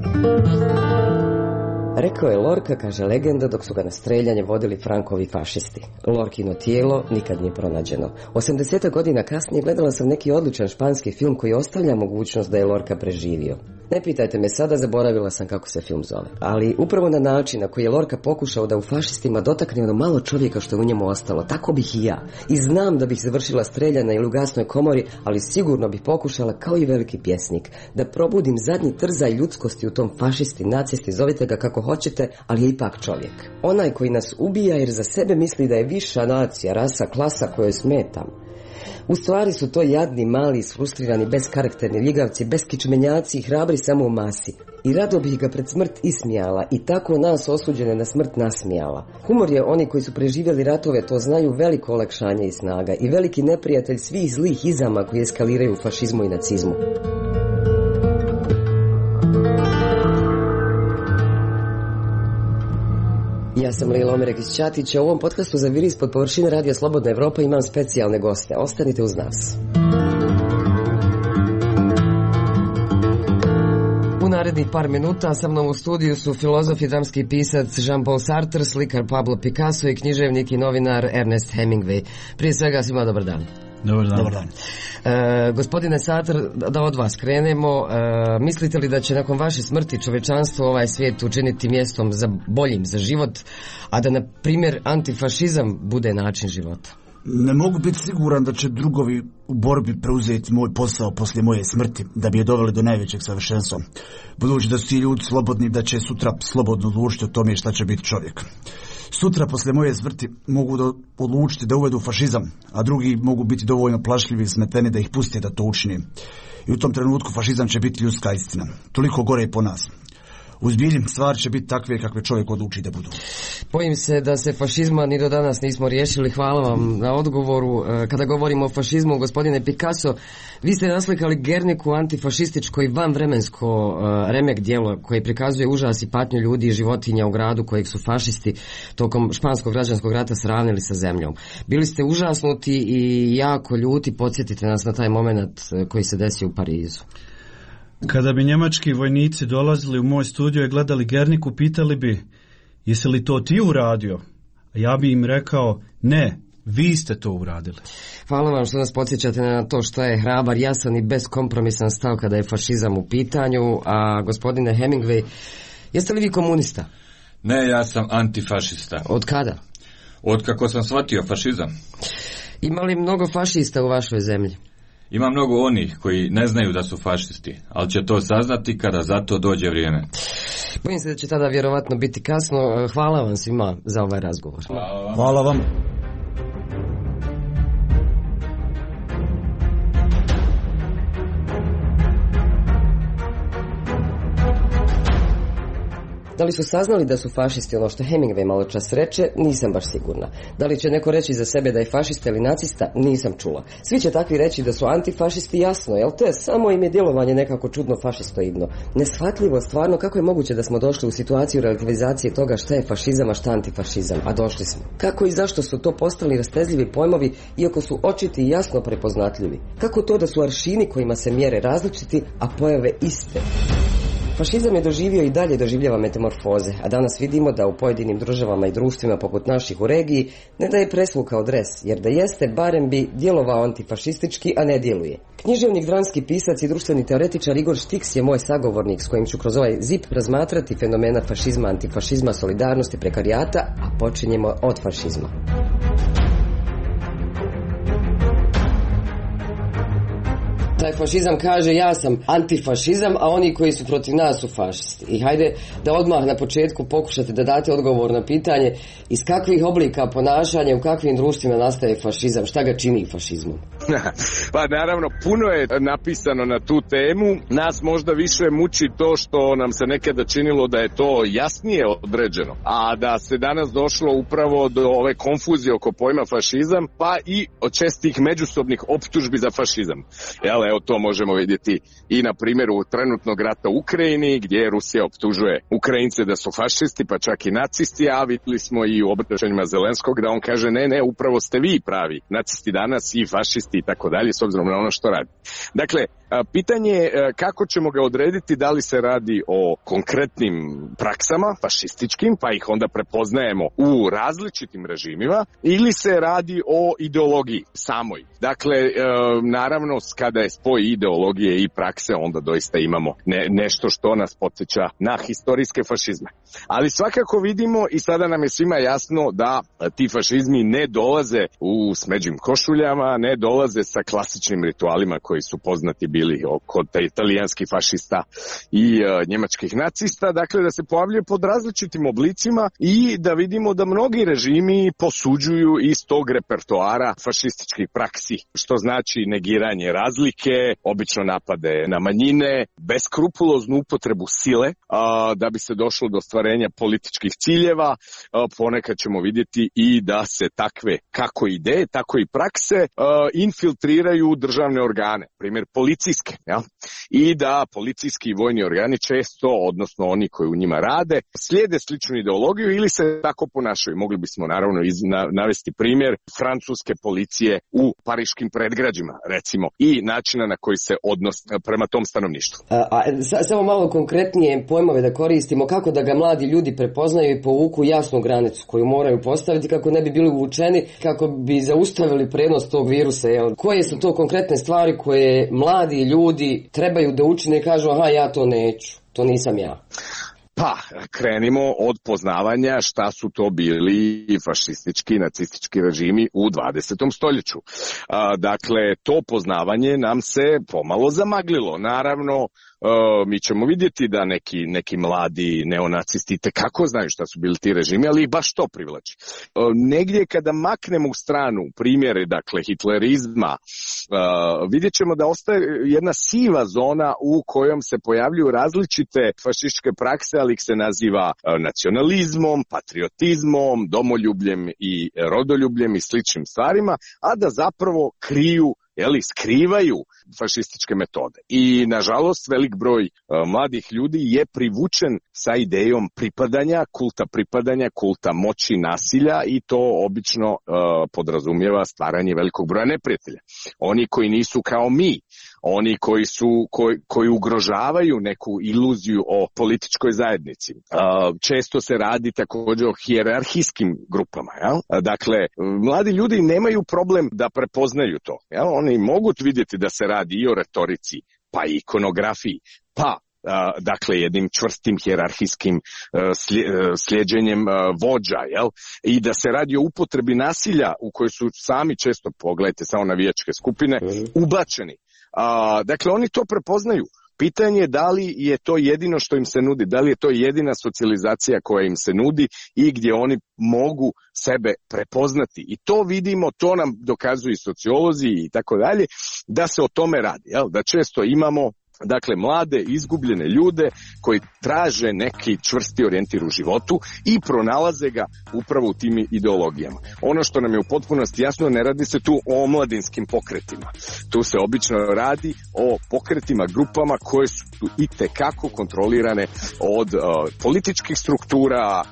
Rekao je Lorca, kaže legenda, dok su ga na streljanje vodili Frankovi fašisti. Lorkino tijelo nikad nije pronađeno. 80 godina kasnije gledala sam neki odličan španski film koji ostavlja mogućnost da je Lorca preživio. Ne pitajte me sada, zaboravila sam kako se film zove. Ali upravo na način na koji je Lorca pokušao da u fašistima dotakne ono malo čovjeka što je u njemu ostalo, tako bih i ja. I znam da bih završila streljana ili u gasnoj komori, ali sigurno bih pokušala, kao i veliki pjesnik, da probudim zadnji trzaj ljudskosti u tom fašisti, nacisti, zovite ga kako hoćete, ali je ipak čovjek. Onaj koji nas ubija jer za sebe misli da je viša nacija, rasa, klasa kojoj smetam. U stvari su to jadni, mali, isfrustrirani, beskarakterni ljigavci, beskičmenjaci i hrabri samo u masi. I rado bih ga pred smrt ismijala i tako nas osuđene na smrt nasmijala. Humor je, oni koji su preživjeli ratove to znaju, veliko olakšanje i snaga i veliki neprijatelj svih zlih izama koji eskaliraju u fašizmu i nacizmu. Ja sam Lila Omerek iz Ćatića. U ovom podcastu za Vir ispod površine Radija Slobodna Evropa imam specijalne goste. Ostanite uz nas. U narednih par minuta sa mnom u studiju su filozof i dramski pisac Jean-Paul Sartre, slikar Pablo Picasso i književnik i novinar Ernest Hemingway. Prije svega svima dobar dan. Dobar dan. Dobar dan. Gospodine Sartre, da od vas krenemo. Mislite li da će nakon vaše smrti čovečanstvo ovaj svijet učiniti mjestom za boljim za život, a da na primjer antifašizam bude način života? Ne mogu biti siguran da će drugovi u borbi preuzeti moj posao poslije moje smrti, da bi je doveli do najvećeg savršenstva. Budući da su ti ljudi slobodni, da će sutra slobodno odlučiti o tome šta će biti čovjek. Sutra poslije moje smrti mogu odlučiti da uvedu fašizam, a drugi mogu biti dovoljno plašljivi i smeteni da ih puste da to učini. I u tom trenutku fašizam će biti ljudska istina. Toliko gore i po nas. Uzbiljem, stvari će biti takve kakve čovjek odluči da budu. Bojim se da se fašizma ni do danas nismo riješili. Hvala vam na odgovoru. Kada govorimo o fašizmu, gospodine Picasso, vi ste naslikali Gerniku, antifašističko i vanvremensko remek djelo koje prikazuje užas i patnju ljudi i životinja u gradu kojeg su fašisti tokom španskog građanskog rata sravnili sa zemljom. Bili ste užasnuti i jako ljuti. Podsjetite nas na taj moment koji se desio u Parizu. Kada bi njemački vojnici dolazili u moj studio i gledali Gerniku, pitali bi, jesi li to ti uradio? A ja bi im rekao, ne, vi ste to uradili. Hvala vam što nas podsjećate na to što je hrabar, jasan i beskompromisan stav kada je fašizam u pitanju. A gospodine Hemingway, jeste li vi komunista? Ne, ja sam antifašista. Od kada? Od kako sam shvatio fašizam. Ima li mnogo fašista u vašoj zemlji? Ima mnogo onih koji ne znaju da su fašisti, ali će to saznati kada za to dođe vrijeme. Bojim se da će tada vjerovatno biti kasno. Hvala vam svima za ovaj razgovor. Hvala vam. Da li su saznali da su fašisti ono što Hemingway malo čas reče, nisam baš sigurna. Da li će neko reći za sebe da je fašista ili nacista, nisam čula. Svi će takvi reći da su antifašisti, jasno, jel to je samo im je djelovanje nekako čudno fašistoidno. Neshvatljivo stvarno kako je moguće da smo došli u situaciju relativizacije toga šta je fašizam, a šta antifašizam, a došli smo. Kako i zašto su to postali rastezljivi pojmovi, iako su očiti i jasno prepoznatljivi? Kako to da su aršini kojima se mjere različiti, a pojave iste? Fašizam je doživio i dalje doživljava metamorfoze, a danas vidimo da u pojedinim državama i društvima poput naših u regiji ne da je preslukao dres, jer da jeste, barem bi djelovao antifašistički, a ne djeluje. Književnik, dramski pisac i društveni teoretičar Igor Štiks je moj sagovornik s kojim ću kroz ovaj zip razmatrati fenomena fašizma, antifašizma, solidarnosti, prekarijata, a počinjemo od fašizma. Taj fašizam kaže ja sam antifašizam, a oni koji su protiv nas su fašisti. I hajde da odmah na početku pokušate da date odgovor na pitanje iz kakvih oblika ponašanja, u kakvim društvima nastaje fašizam, šta ga čini fašizmom? Pa naravno, puno je napisano na tu temu. Nas možda više muči to što nam se nekada činilo da je to jasnije određeno, a da se danas došlo upravo do ove konfuzije oko pojma fašizam, pa i od čestih međusobnih optužbi za fašizam. Evo, to možemo vidjeti i na primjeru trenutnog rata u Ukrajini, gdje Rusija optužuje Ukrajince da su fašisti, pa čak i nacisti, a vidjeli smo i u obraćanjima Zelenskog da on kaže ne, upravo ste vi pravi nacisti danas i fašisti i tako dalje, s obzirom na ono što radi. Dakle, pitanje je kako ćemo ga odrediti, da li se radi o konkretnim praksama fašističkim, pa ih onda prepoznajemo u različitim režimima, ili se radi o ideologiji samoj. Dakle, naravno, kada je spoj ideologije i prakse, onda doista imamo nešto što nas podsjeća na historijske fašizme. Ali svakako vidimo i sada nam je svima jasno da ti fašizmi ne dolaze u smeđim košuljama, ne dolaze sa klasičnim ritualima koji su poznati bili kod italijanskih fašista i njemačkih nacista, dakle da se pojavljaju pod različitim oblicima i da vidimo da mnogi režimi posuđuju iz tog repertoara fašističkih praksi, što znači negiranje razlike, obično napade na manjine, beskrupuloznu upotrebu sile da bi se došlo do ostvarenja političkih ciljeva. Ponekad ćemo vidjeti i da se takve kako ideje, tako i prakse infiltriraju u državne organe, primjer policijske, ja? I da policijski i vojni organi često, odnosno oni koji u njima rade, slijede sličnu ideologiju ili se tako ponašaju. Mogli bismo naravno navesti primjer francuske policije u pariškim predgrađima, recimo, i načina na koji se odnos prema tom stanovništvu. Samo malo konkretnije pojmove da koristimo, kako da ga mladi ljudi prepoznaju i povuku jasnu granicu koju moraju postaviti kako ne bi bili uvučeni, kako bi zaustavili prenos tog virusa. Koje su to konkretne stvari koje mladi ljudi trebaju da učine i kažu aha, ja to neću, to nisam ja? Pa, krenimo od poznavanja šta su to bili fašistički i nacistički režimi u 20. stoljeću. Dakle, to poznavanje nam se pomalo zamaglilo. Naravno, mi ćemo vidjeti da neki mladi neonacisti kako znaju šta su bili ti režimi, ali ih baš to privlači. Negdje kada maknemo u stranu primjere, dakle, hitlerizma, vidjet ćemo da ostaje jedna siva zona u kojom se pojavljuju različite fašističke prakse, ali ih se naziva nacionalizmom, patriotizmom, domoljubljem i rodoljubljem i sličnim stvarima, a da zapravo skrivaju fašističke metode. I nažalost velik broj mladih ljudi je privučen sa idejom pripadanja, kulta moći, nasilja, i to obično podrazumijeva stvaranje velikog broja neprijatelja. Oni koji nisu kao mi, oni koji ugrožavaju neku iluziju o političkoj zajednici. Često se radi također o hijerarhijskim grupama. Jel? Dakle, mladi ljudi nemaju problem da prepoznaju to. Jel? Oni mogu vidjeti da se radi i o retorici, pa i ikonografiji, pa dakle jednim čvrstim hijerarhijskim slijeđenjem vođa, jel? I da se radi o upotrebi nasilja u kojoj su sami često, pogledajte samo navijačke skupine, ubačeni. Dakle, oni to prepoznaju. Pitanje je da li je to jedino što im se nudi, da li je to jedina socijalizacija koja im se nudi i gdje oni mogu sebe prepoznati. I to vidimo, to nam dokazuju i sociolozi i tako dalje, da se o tome radi. Jel? Da često imamo Dakle, mlade, izgubljene ljude koji traže neki čvrsti orijentir u životu i pronalaze ga upravo u tim ideologijama. Ono što nam je u potpunosti jasno, ne radi se tu o omladinskim pokretima. Tu se obično radi o pokretima, grupama koje su itekako kontrolirane od političkih struktura,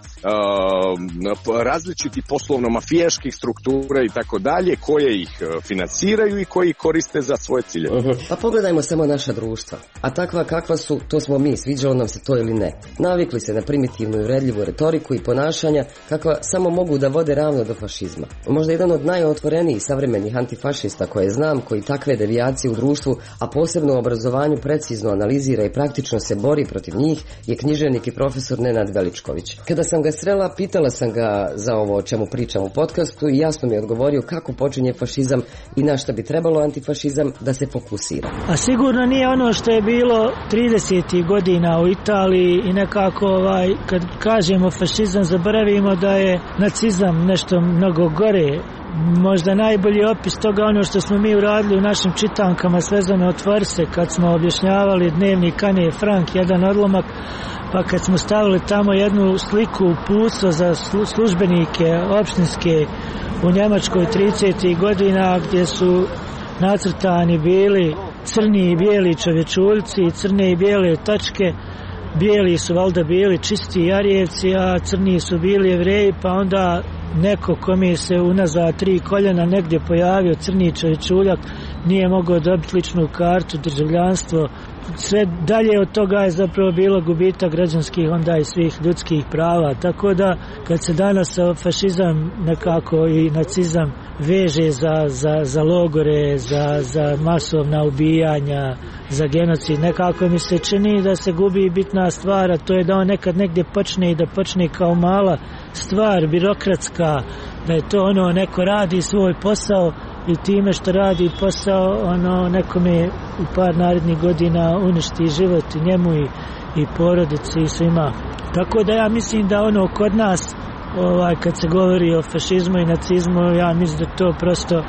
različitih poslovno-mafijaških struktura i tako dalje, koje ih financiraju i koji ih koriste za svoje cilje. Pa pogledajmo samo naša društva. A takva kakva su, to smo mi, sviđalo nam se to ili ne. Navikli se na primitivnu i uvredljivu retoriku i ponašanja kakva samo mogu da vode ravno do fašizma. Možda jedan od najotvorenijih savremenih antifašista koje znam, koji takve devijacije u društvu, a posebno u obrazovanju precizno analizira i praktično se bori protiv njih, je književnik i profesor Nenad Veličković. Kada sam ga srela, pitala sam ga za ovo o čemu pričam u podcastu i jasno mi je odgovorio kako počinje fašizam i na šta bi trebalo antifašizam da se fokusira. A sigurno nije ono što je bilo 30. godina u Italiji i nekako kad kažemo fašizam zaboravimo da je nacizam nešto mnogo gore. Možda najbolji opis toga ono što smo mi uradili u našim čitankama Svezano otvori se, kad smo objašnjavali dnevnik Ane Frank, jedan odlomak, pa kad smo stavili tamo jednu sliku uputstvo za službenike opštinske u Njemačkoj 30. godina gdje su nacrtani bili crni i bijeli čovječuljci i crne i bijele tačke. Bijeli su valjda bili čisti Jarijevci, a crni su bili Jevreji, pa onda neko kome se unazad 3 koljena negdje pojavio crni čovječuljak nije mogao dobiti ličnu kartu, državljanstvo. Sve dalje od toga je zapravo bilo gubitak građanskih onda i svih ljudskih prava. Tako da kad se danas fašizam nekako i nacizam veže za logore, za masovna ubijanja, za genocid, nekako mi se čini da se gubi bitna stvar, a to je da on nekad negdje počne i da počne kao mala stvar, birokratska, da je to ono neko radi svoj posao i time što radi posao nekome u par narednih godina uništi život i njemu i porodici i svima. Tako da ja mislim da kod nas kad se govori o fašizmu i nacizmu, ja mislim da to prosto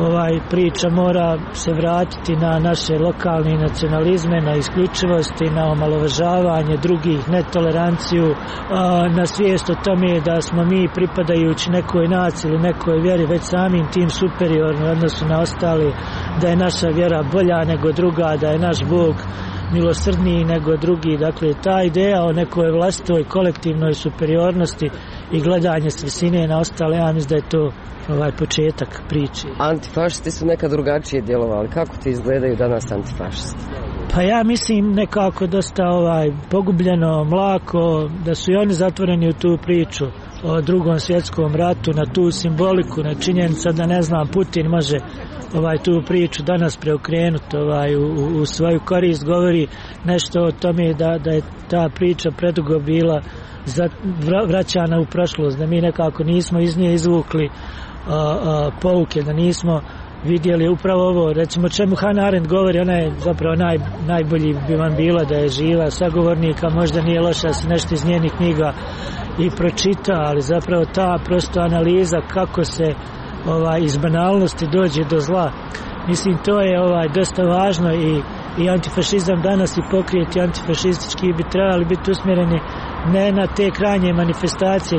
priča mora se vratiti na naše lokalne nacionalizme, na isključivosti, na omalovažavanje drugih, netoleranciju, na svijest o tome da smo mi pripadajući nekoj naciji ili nekoj vjeri već samim tim superiorni u odnosu na ostali, da je naša vjera bolja nego druga, da je naš Bog milosrdniji nego drugi. Dakle, ta ideja o nekoj vlastitoj kolektivnoj superiornosti i gledanje s visine na ostale, ja mislim da je to početak priče. Antifašisti su nekad drugačije djelovali. Kako ti izgledaju danas antifašisti? Pa ja mislim nekako dosta pogubljeno, mlako, da su i oni zatvoreni u tu priču o Drugom svjetskom ratu, na tu simboliku, na činjenica da ne znam, Putin može tu priču danas preokrenuti u svoju korist, govori nešto o tome da je ta priča predugo bila vraćana u prošlost, da mi nekako nismo iz nje izvukli pouke, da nismo vidjeli upravo ovo, recimo čemu Hannah Arendt govori, ona je zapravo najbolji bi vam bila da je živa sagovornika, možda nije loša da se nešto iz njenih knjiga i pročita, ali zapravo ta prosto analiza kako se iz banalnosti dođe do zla. Mislim, to je dosta važno i antifašizam danas i pokreti antifašistički bi trebali biti usmjereni ne na te krajnje manifestacije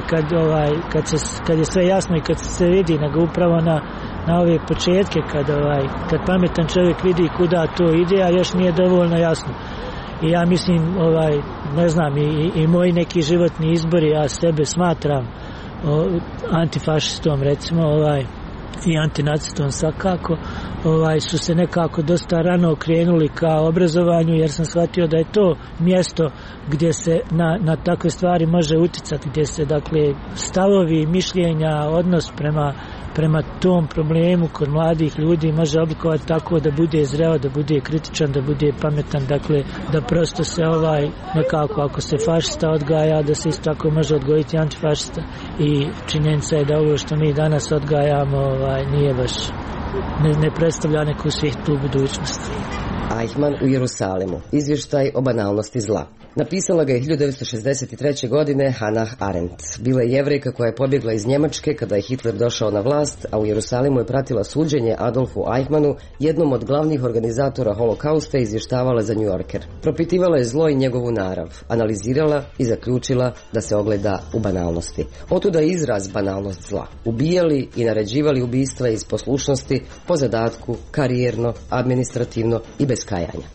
kad je sve jasno i kad se vidi, nego upravo na ove početke kad pametan čovjek vidi kuda to ide, a još nije dovoljno jasno. I ja mislim, ne znam, i moji neki životni izbori, ja sebe smatram antifašistom, recimo, i antinacistom svakako, su se nekako dosta rano okrenuli ka obrazovanju, jer sam shvatio da je to mjesto gdje se na takve stvari može uticati, gdje se dakle stavovi, mišljenja, odnos prema tom problemu kod mladih ljudi može oblikovati tako da bude zreo, da bude kritičan, da bude pametan, dakle da prosto se nekako ako se fašista odgaja, da se isto tako može odgojiti antifašista. I činjenica je da ovo što mi danas odgajamo nije baš, ne predstavlja neku svijetlu budućnost. Eichmann u Jerusalimu. Izvještaj o banalnosti zla. Napisala ga je 1963. godine Hannah Arendt. Bila je Jevrejka koja je pobjegla iz Njemačke kada je Hitler došao na vlast, a u Jerusalimu je pratila suđenje Adolfu Eichmannu, jednom od glavnih organizatora holokausta, i izvještavala za New Yorker. Propitivala je zlo i njegovu narav, analizirala i zaključila da se ogleda u banalnosti. Otuda je izraz banalnost zla. Ubijali i naređivali ubistva iz poslušnosti, po zadatku, karijerno, administrativno i bez kajanja.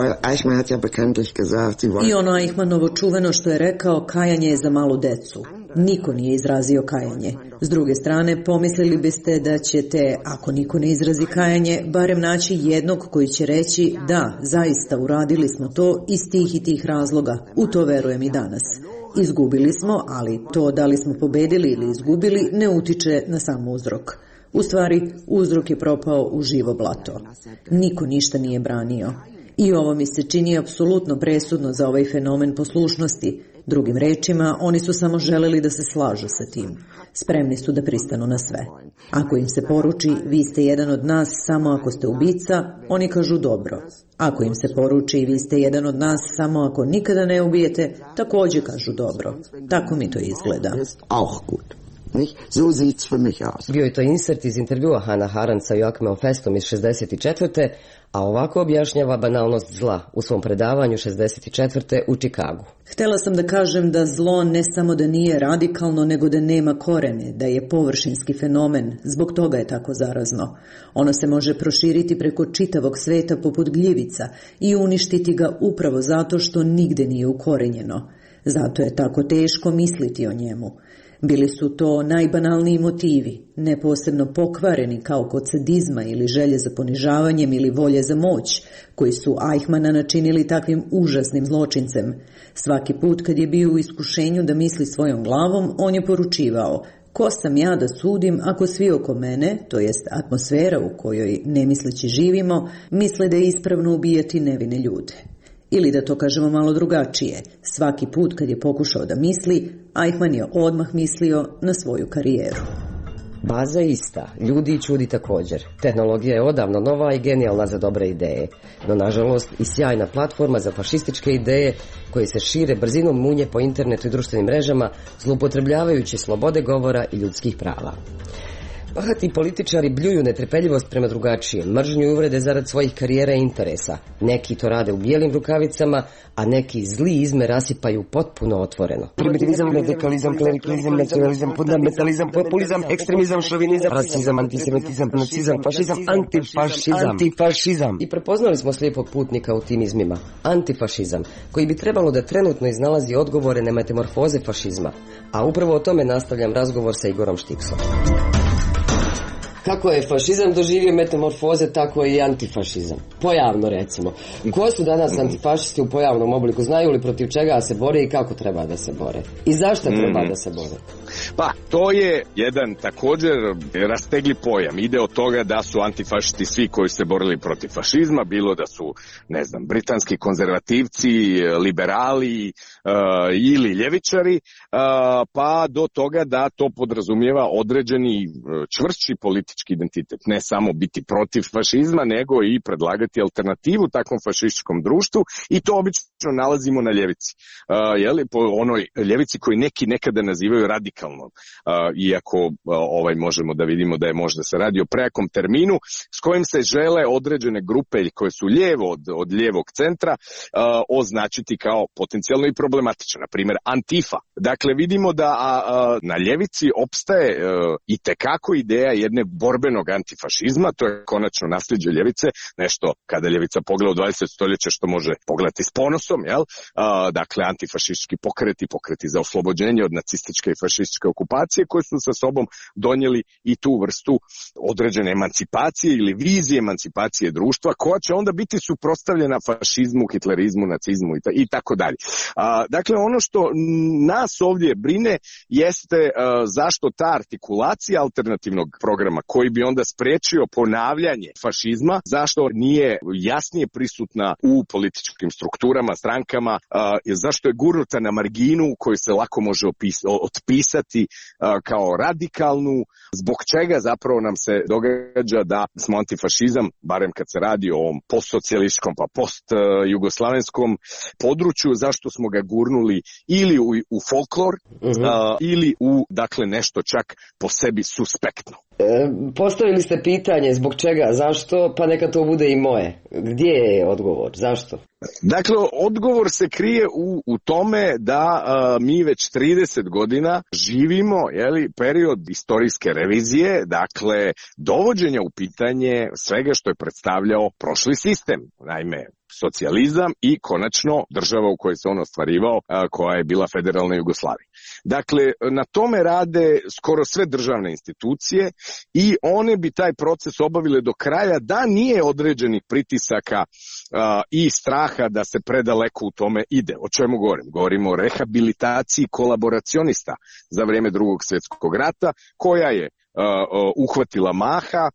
I ono Eichmannovo čuveno što je rekao, kajanje je za malu decu. Niko nije izrazio kajanje. S druge strane, pomislili biste da ćete, ako niko ne izrazi kajanje, barem naći jednog koji će reći da, zaista uradili smo to iz tih i tih razloga. U to verujem i danas. Izgubili smo, ali to da li smo pobedili ili izgubili ne utiče na sam uzrok. U stvari, uzrok je propao u živo blato. Niko ništa nije branio. I ovo mi se čini apsolutno presudno za ovaj fenomen poslušnosti. Drugim rečima, oni su samo želeli da se slažu sa tim. Spremni su da pristanu na sve. Ako im se poruči, vi ste jedan od nas samo ako ste ubica, oni kažu dobro. Ako im se poruči, vi ste jedan od nas samo ako nikada ne ubijete, također kažu dobro. Tako mi to izgleda. Bio je to insert iz intervjua Hannah Arendt sa Joachimom Festom iz 64. a ovako objašnjava banalnost zla u svom predavanju 64. u Čikagu. Htjela sam da kažem da zlo ne samo da nije radikalno, nego da nema korene, da je površinski fenomen, zbog toga je tako zarazno. Ono se može proširiti preko čitavog sveta poput gljivica i uništiti ga upravo zato što nigde nije ukorenjeno. Zato je tako teško misliti o njemu. Bili su to najbanalniji motivi, ne posebno pokvareni kao kod sadizma ili želje za ponižavanjem ili volje za moć, koji su Eichmanna načinili takvim užasnim zločincem. Svaki put kad je bio u iskušenju da misli svojom glavom, on je poručivao: ko sam ja da sudim ako svi oko mene, to jest atmosfera u kojoj nemisleći živimo, misle da je ispravno ubijati nevine ljude. Ili da to kažemo malo drugačije, svaki put kad je pokušao da misli, Eichmann je odmah mislio na svoju karijeru. Baza je ista, ljudi i čudi također. Tehnologija je odavno nova i genijalna za dobre ideje, no nažalost i sjajna platforma za fašističke ideje koje se šire brzinom munje po internetu i društvenim mrežama, zloupotrebljavajući slobode govora i ljudskih prava. Bahati političari bljuju netrpeljivost prema drugačijem, mržnju i uvrede zarad svojih karijera i interesa. Neki to rade u bijelim rukavicama, a neki zli izme rasipaju potpuno otvoreno. Primitivizam, radikalizam, klerikalizam, nacionalizam, fundamentalizam, populizam, ekstremizam, šovinizam, rasizam, antisemitizam, nacizam, fašizam, antifašizam. I prepoznali smo slijepog putnika u tim izmima. Antifašizam, koji bi trebalo da trenutno iznalazi odgovore na metamorfoze fašizma. A upravo o tome nastavljam razgovor sa Igorom Štiksom. Kako je fašizam doživio metamorfoze, tako i antifašizam. Pojavno recimo. Ko su danas antifašisti u pojavnom obliku? Znaju li protiv čega se bore i kako treba da se bore? I zašto treba da se bore? Pa, to je jedan također rastegli pojam. Ide od toga da su antifašisti svi koji se borili protiv fašizma, bilo da su, ne znam, britanski konzervativci, liberali ili ljevičari, pa do toga da to podrazumijeva određeni čvršći politički identitet. Ne samo biti protiv fašizma, nego i predlagati alternativu takvom fašističkom društvu, i to obično nalazimo na ljevici. Po onoj ljevici koju neki nekada nazivaju radikalnom, iako možemo da vidimo da je možda se radi o prejakom terminu s kojim se žele određene grupe koje su lijevo od lijevog centra označiti kao potencijalno i problematične, na primjer Antifa. Dakle, vidimo da na ljevici opstaje i tekako ideja jedne borbenog antifašizma, to je konačno nasljeđe ljevice, nešto kada ljevica pogleda u 20. stoljeće što može pogledati s ponosom, dakle antifašistički pokreti za oslobođenje od nacističke i fašističke okupacije koje su sa sobom donijeli i tu vrstu određene emancipacije ili vizije emancipacije društva koja će onda biti suprotstavljena fašizmu, hitlerizmu, nacizmu i tako dalje. Dakle, ono što nas ovdje brine jeste zašto ta artikulacija alternativnog programa koji bi onda spriječio ponavljanje fašizma, zašto nije jasnije prisutna u političkim strukturama, strankama, zašto je gurnuta na marginu koju se lako može otpisati kao radikalnu, zbog čega zapravo nam se događa da smo antifašizam, barem kad se radi o ovom postsocijalističkom pa post-jugoslavenskom području, zašto smo ga gurnuli ili u folklor ili u, dakle, nešto čak po sebi suspektno. Postavili ste pitanje zbog čega, zašto, pa neka to bude i moje. Gdje je odgovor, zašto? Dakle, odgovor se krije u tome da mi već 30 godina živimo period istorijske revizije, dakle, dovođenja u pitanje svega što je predstavljao prošli sistem, naime, socijalizam i konačno država u kojoj se on ostvarivao, koja je bila federalna Jugoslavija. Dakle, na tome rade skoro sve državne institucije i one bi taj proces obavile do kraja da nije određenih pritisaka i straha da se predaleko u tome ide. O čemu govorim? Govorimo o rehabilitaciji kolaboracionista za vrijeme Drugog svjetskog rata, koja je uhvatila maha,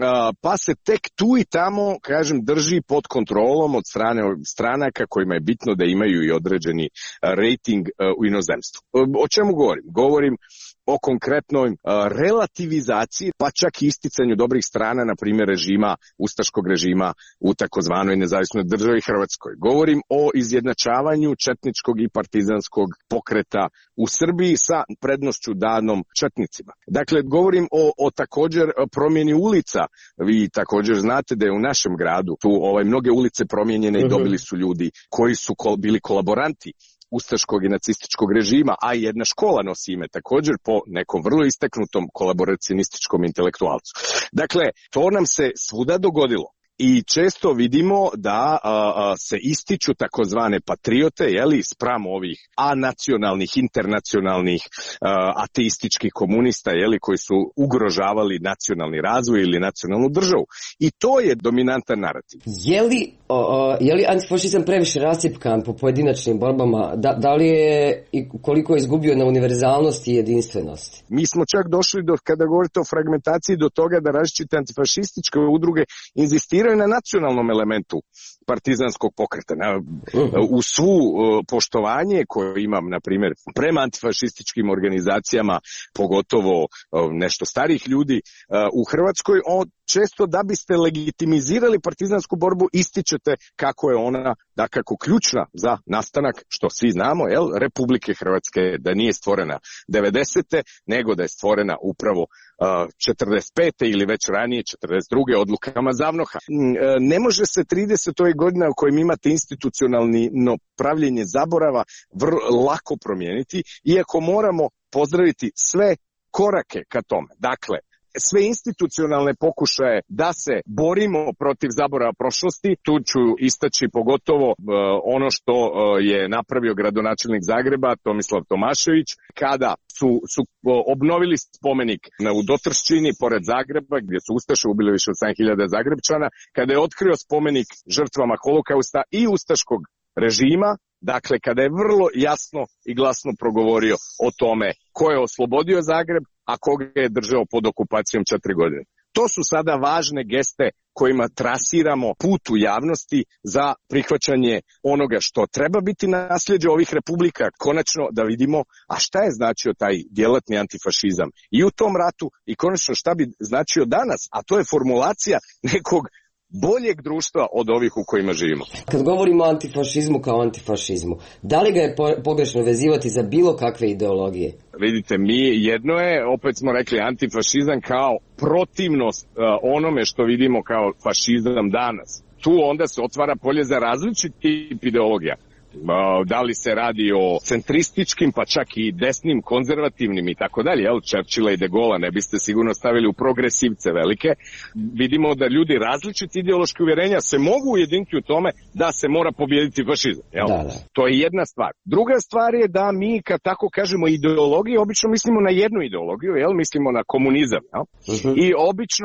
pa se tek tu i tamo, kažem, drži pod kontrolom od strane stranaka kojima je bitno da imaju i određeni rating u inozemstvu. O čemu govorim? Govorim o konkretnoj relativizaciji, pa čak i isticanju dobrih strana, na primjer ustaškog režima u takozvanoj nezavisnoj državi Hrvatskoj. Govorim o izjednačavanju četničkog i partizanskog pokreta u Srbiji sa prednošću danom četnicima. Dakle, govorim o također promjeni ulica. Vi također znate da je u našem gradu tu mnoge ulice promijenjene i dobili su ljudi koji su bili kolaboranti ustaškog i nacističkog režima, a i jedna škola nosi ime također po nekom vrlo istaknutom kolaboracionističkom intelektualcu. Dakle, to nam se svuda dogodilo. I često vidimo da se ističu takozvane patriote, spram ovih anacionalnih, internacionalnih, ateističkih komunista, koji su ugrožavali nacionalni razvoj ili nacionalnu državu. I to je dominantan narativ. Je li antifašizam previše rasipkan po pojedinačnim borbama? Da li je i koliko je izgubio na univerzalnosti i jedinstvenosti? Mi smo čak došli, kada govorite o fragmentaciji, do toga da različite antifašističke udruge inzistiraju na nacionalnom elementu partizanskog pokreta. U svu poštovanje koje imam, na primjer, prema antifašističkim organizacijama, pogotovo nešto starih ljudi u Hrvatskoj, često da biste legitimizirali partizansku borbu ističete kako je ona dakako ključna za nastanak, što svi znamo, Republike Hrvatske, da nije stvorena 90. nego da je stvorena upravo 45. ili već ranije 42. odlukama Zavnoha. Ne može se 30. godina u kojim imate institucionalno pravljenje zaborava lako promijeniti, iako moramo pozdraviti sve korake ka tome. Dakle, sve institucionalne pokušaje da se borimo protiv zaborava prošlosti, tu ću istaći pogotovo ono što je napravio gradonačelnik Zagreba Tomislav Tomašević, kada su obnovili spomenik u Dotrščini pored Zagreba, gdje su ustaše ubili više od 7.000 Zagrebčana, kada je otkrio spomenik žrtvama Holokausta i ustaškog režima. Dakle, kada je vrlo jasno i glasno progovorio o tome ko je oslobodio Zagreb, a koga je držao pod okupacijom 4 godine. To su sada važne geste kojima trasiramo put u javnosti za prihvaćanje onoga što treba biti nasljeđe ovih republika. Konačno da vidimo, a šta je značio taj djelatni antifašizam i u tom ratu i konačno šta bi značio danas, a to je formulacija nekog boljeg društva od ovih u kojima živimo. Kad govorimo o antifašizmu kao antifašizmu, da li ga je pogrešno vezivati za bilo kakve ideologije? Vidite, jedno je, opet smo rekli, antifašizam kao protivnost onome što vidimo kao fašizam danas. Tu onda se otvara polje za različit tip ideologija. Da li se radi o centrističkim, pa čak i desnim, konzervativnim i tako dalje, Churchilla i De Gaulle ne biste sigurno stavili u progresivce velike. Vidimo da ljudi različiti ideološki uvjerenja se mogu ujediniti u tome da se mora pobijediti fašizam. Da. To je jedna stvar. Druga stvar je da mi, kad tako kažemo ideologije, obično mislimo na jednu ideologiju, mislimo na komunizam. I obično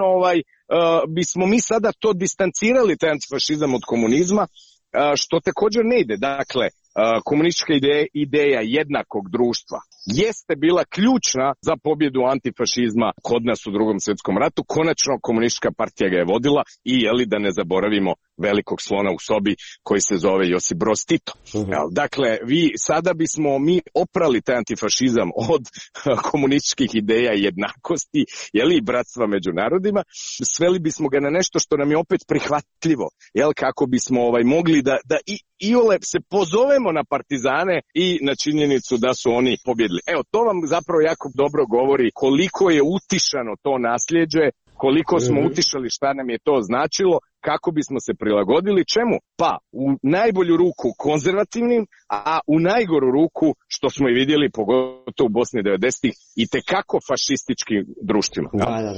bismo mi sada to distancirali, taj antifašizam od komunizma, što također ne ide. Dakle, komunistička ideja jednakog društva jeste bila ključna za pobjedu antifašizma kod nas u Drugom svjetskom ratu. Konačno komunistička partija ga je vodila i da ne zaboravimo velikog slona u sobi koji se zove Josip Broz Tito. Dakle, sada bismo mi oprali taj antifašizam od komunističkih ideja i jednakosti, i bratstva među narodima, sveli bismo ga na nešto što nam je opet prihvatljivo, kako bismo mogli da iole se pozovemo na partizane i na činjenicu da su oni pobjedili. Evo, to vam zapravo jako dobro govori koliko je utišano to nasljeđe, koliko smo utišali šta nam je to značilo, kako bismo se prilagodili čemu? Pa u najbolju ruku konzervativnim, a u najgoru ruku, što smo i vidjeli pogotovo u Bosni 90-ih, i tekako fašističkim društvima.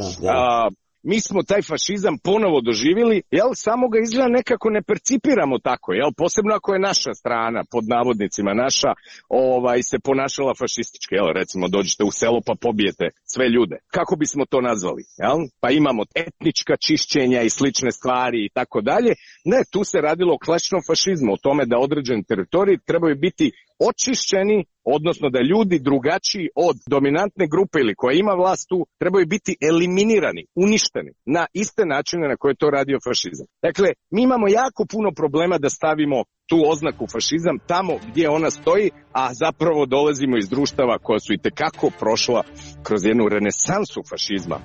Mi smo taj fašizam ponovo doživjeli, samo ga izgleda nekako ne percipiramo tako, posebno ako je naša strana, pod navodnicima naša, se ponašala fašistički, recimo dođete u selo pa pobijete sve ljude. Kako bismo to nazvali? Pa imamo etnička čišćenja i slične stvari i tako dalje. Ne, tu se radilo o klasičnom fašizmu, o tome da određeni teritoriji trebaju biti očišćeni, odnosno da ljudi drugačiji od dominantne grupe ili koja ima vlast tu trebaju biti eliminirani, uništeni na iste načine na koje to radio fašizam. Dakle, mi imamo jako puno problema da stavimo tu oznaku fašizam tamo gdje ona stoji, a zapravo dolazimo iz društava koja su itekako prošla kroz jednu renesansu fašizma,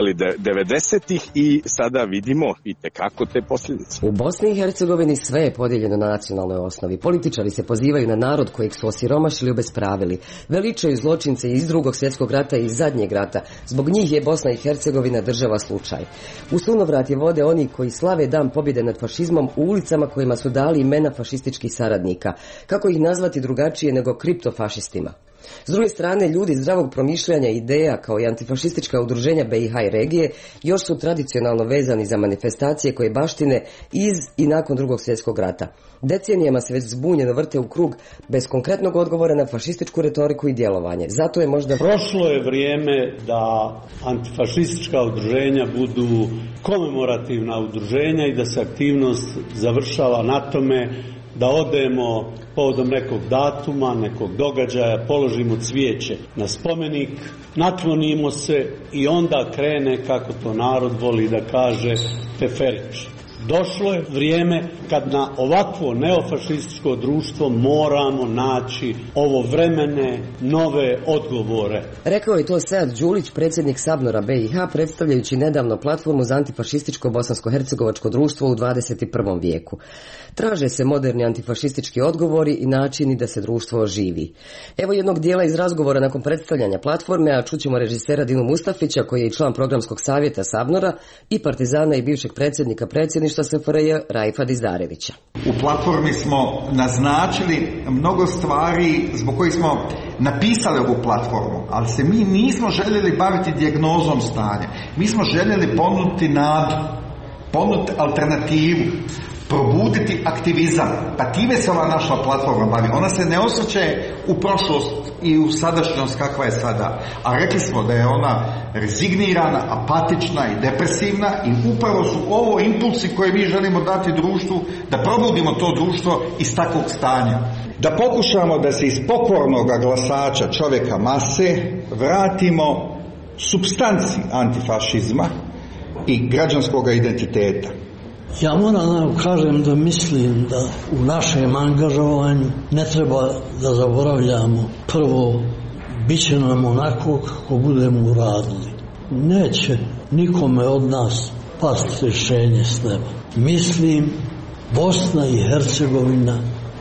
90-ih, i sada vidimo itekako te posljedice. U Bosni i Hercegovini sve je podijeljeno na nacionalnoj osnovi. Političari se pozivaju na narod kojeg su osiromašili i obespravili. Veličaju zločince iz Drugog svjetskog rata i iz Zadnjeg rata. Zbog njih je Bosna i Hercegovina država slučaj. U sunovrat je vode oni koji slave dan pobjede nad fašizmom u ulicama kojima su dali imena fašističkih saradnika. Kako ih nazvati drugačije nego kriptofašistima? S druge strane, ljudi zdravog promišljanja ideja kao i antifašistička udruženja BiH i regije još su tradicionalno vezani za manifestacije koje baštine iz i nakon Drugog svjetskog rata. Decenijama se već zbunjeno vrte u krug bez konkretnog odgovora na fašističku retoriku i djelovanje. Zato je možda prošlo je vrijeme da antifašistička udruženja budu komemorativna udruženja i da se aktivnost završava na tome da odemo povodom nekog datuma, nekog događaja, položimo cvijeće na spomenik, naklonimo se i onda krene, kako to narod voli da kaže, teferić. Došlo je vrijeme kad na ovakvo neofašističko društvo moramo naći ovovremene nove odgovore. Rekao je to Sead Đulić, predsjednik Sabnora BiH, predstavljajući nedavno platformu za antifašističko bosansko-hercegovačko društvo u 21. vijeku. Traže se moderni antifašistički odgovori i načini da se društvo oživi. Evo jednog dijela iz razgovora nakon predstavljanja platforme, a čućemo režisera Dinu Mustafića, koji je i član programskog savjeta Sabnora, i partizana i bivšeg predsjednika predsjedništva SFRJ Raifa Dizdarevića. U platformi smo naznačili mnogo stvari zbog kojih smo napisali ovu platformu, ali se mi nismo željeli baviti dijagnozom stanja. Mi smo željeli ponuditi nadu, ponuditi alternativu, probuditi aktivizam. Pa time se ova naša platforma bavi. Ona se ne osvrće u prošlost i u sadašnjost kakva je sada. A rekli smo da je ona rezignirana, apatična i depresivna, i upravo su ovo impulsi koje mi želimo dati društvu, da probudimo to društvo iz takvog stanja. Da pokušamo da se iz pokornog glasača čovjeka mase vratimo supstanci antifašizma i građanskog identiteta. Ja moram da kažem da mislim da u našem angažovanju ne treba da zaboravljamo prvo, bit će nam onako kako budemo uradili. Neće nikome od nas pasti rješenje s neba. Mislim, Bosna i Hercegovina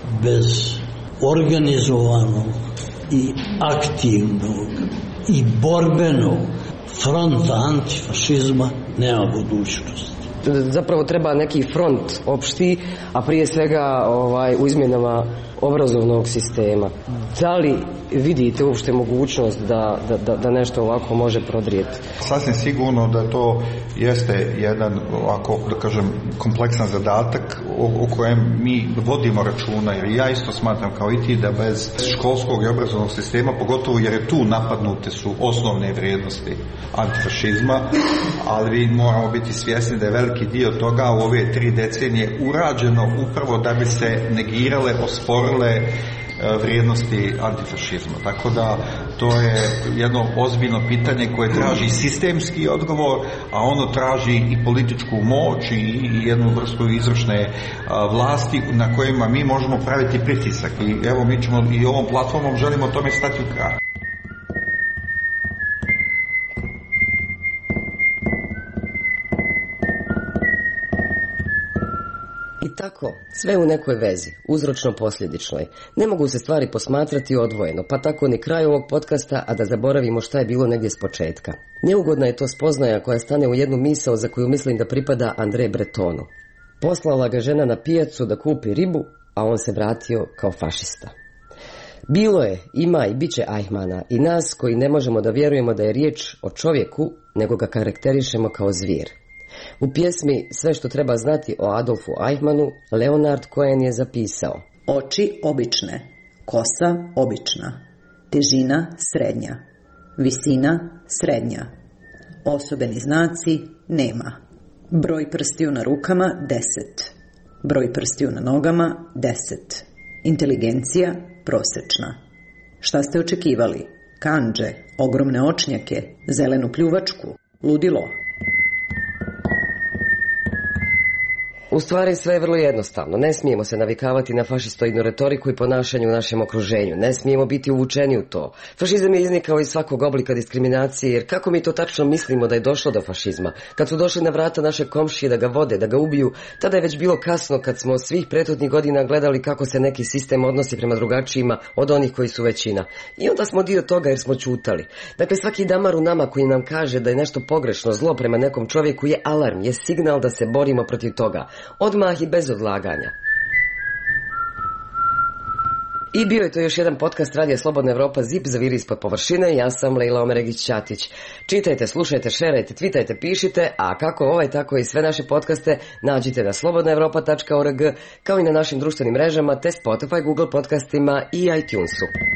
bez organizovanog i aktivnog i borbenog fronta antifašizma nema budućnosti. Zapravo treba neki front opšti, a prije svega u izmjenama obrazovnog sistema. Da li vidite uopšte mogućnost da nešto ovako može prodrijeti? Sasvim sigurno da to jeste jedan, ovako da kažem, kompleksan zadatak o kojem mi vodimo računa, jer ja isto smatram kao i ti da bez školskog i obrazovnog sistema, pogotovo jer je tu napadnute su osnovne vrijednosti antifašizma, ali vi moramo biti svjesni da je veliki dio toga u ove 3 decenije urađeno upravo da bi se negirale, osporile vrijednosti antifašizma. Tako da to je jedno ozbiljno pitanje koje traži sistemski odgovor, a ono traži i političku moć i jednu vrstu izvršne vlasti na kojima mi možemo praviti pritisak. I evo mi ćemo i ovom platformom želimo tome stati u kraj. Tako, sve u nekoj vezi, uzročno-posljedičnoj. Ne mogu se stvari posmatrati odvojeno, pa tako ni kraj ovog podcasta, a da zaboravimo šta je bilo negdje s početka. Neugodna je to spoznaja koja stane u jednu misao za koju mislim da pripada André Bretonu. Poslala ga žena na pijacu da kupi ribu, a on se vratio kao fašista. Bilo je, ima i bit će Eichmanna i nas koji ne možemo da vjerujemo da je riječ o čovjeku, nego ga karakterišemo kao zvir. U pjesmi Sve što treba znati o Adolfu Eichmannu, Leonard Cohen je zapisao: oči obične, kosa obična, težina srednja, visina srednja, osobeni znaci nema, broj prstiju na rukama 10, broj prstiju na nogama 10, inteligencija prosječna. Šta ste očekivali? Kandže, ogromne očnjake, zelenu pljuvačku, ludilo? U stvari sve je vrlo jednostavno. Ne smijemo se navikavati na fašistoidnu retoriku i ponašanje u našem okruženju. Ne smijemo biti uvučeni u to. Fašizam je iznikao iz svakog oblika diskriminacije, jer kako mi to tačno mislimo da je došlo do fašizma? Kad su došli na vrata naše komšije da ga vode, da ga ubiju, tada je već bilo kasno kad smo svih prethodnih godina gledali kako se neki sistem odnosi prema drugačijima od onih koji su većina. I onda smo dio toga jer smo ćutali. Dakle, svaki damar u nama koji nam kaže da je nešto pogrešno, zlo prema nekom čovjeku je alarm, je signal da se borimo protiv toga. Odmah i bez odlaganja. I bio je to još jedan podcast Radija Slobodna Evropa, Zip zaviri ispod površine. Ja sam Lejla Omeregić-Ćatić. Čitajte, slušajte, šerajte, twitajte, pišite, a kako ovaj, tako i sve naše podcaste nađite na slobodnaevropa.org, kao i na našim društvenim mrežama te Spotify, Google podcastima i iTunesu.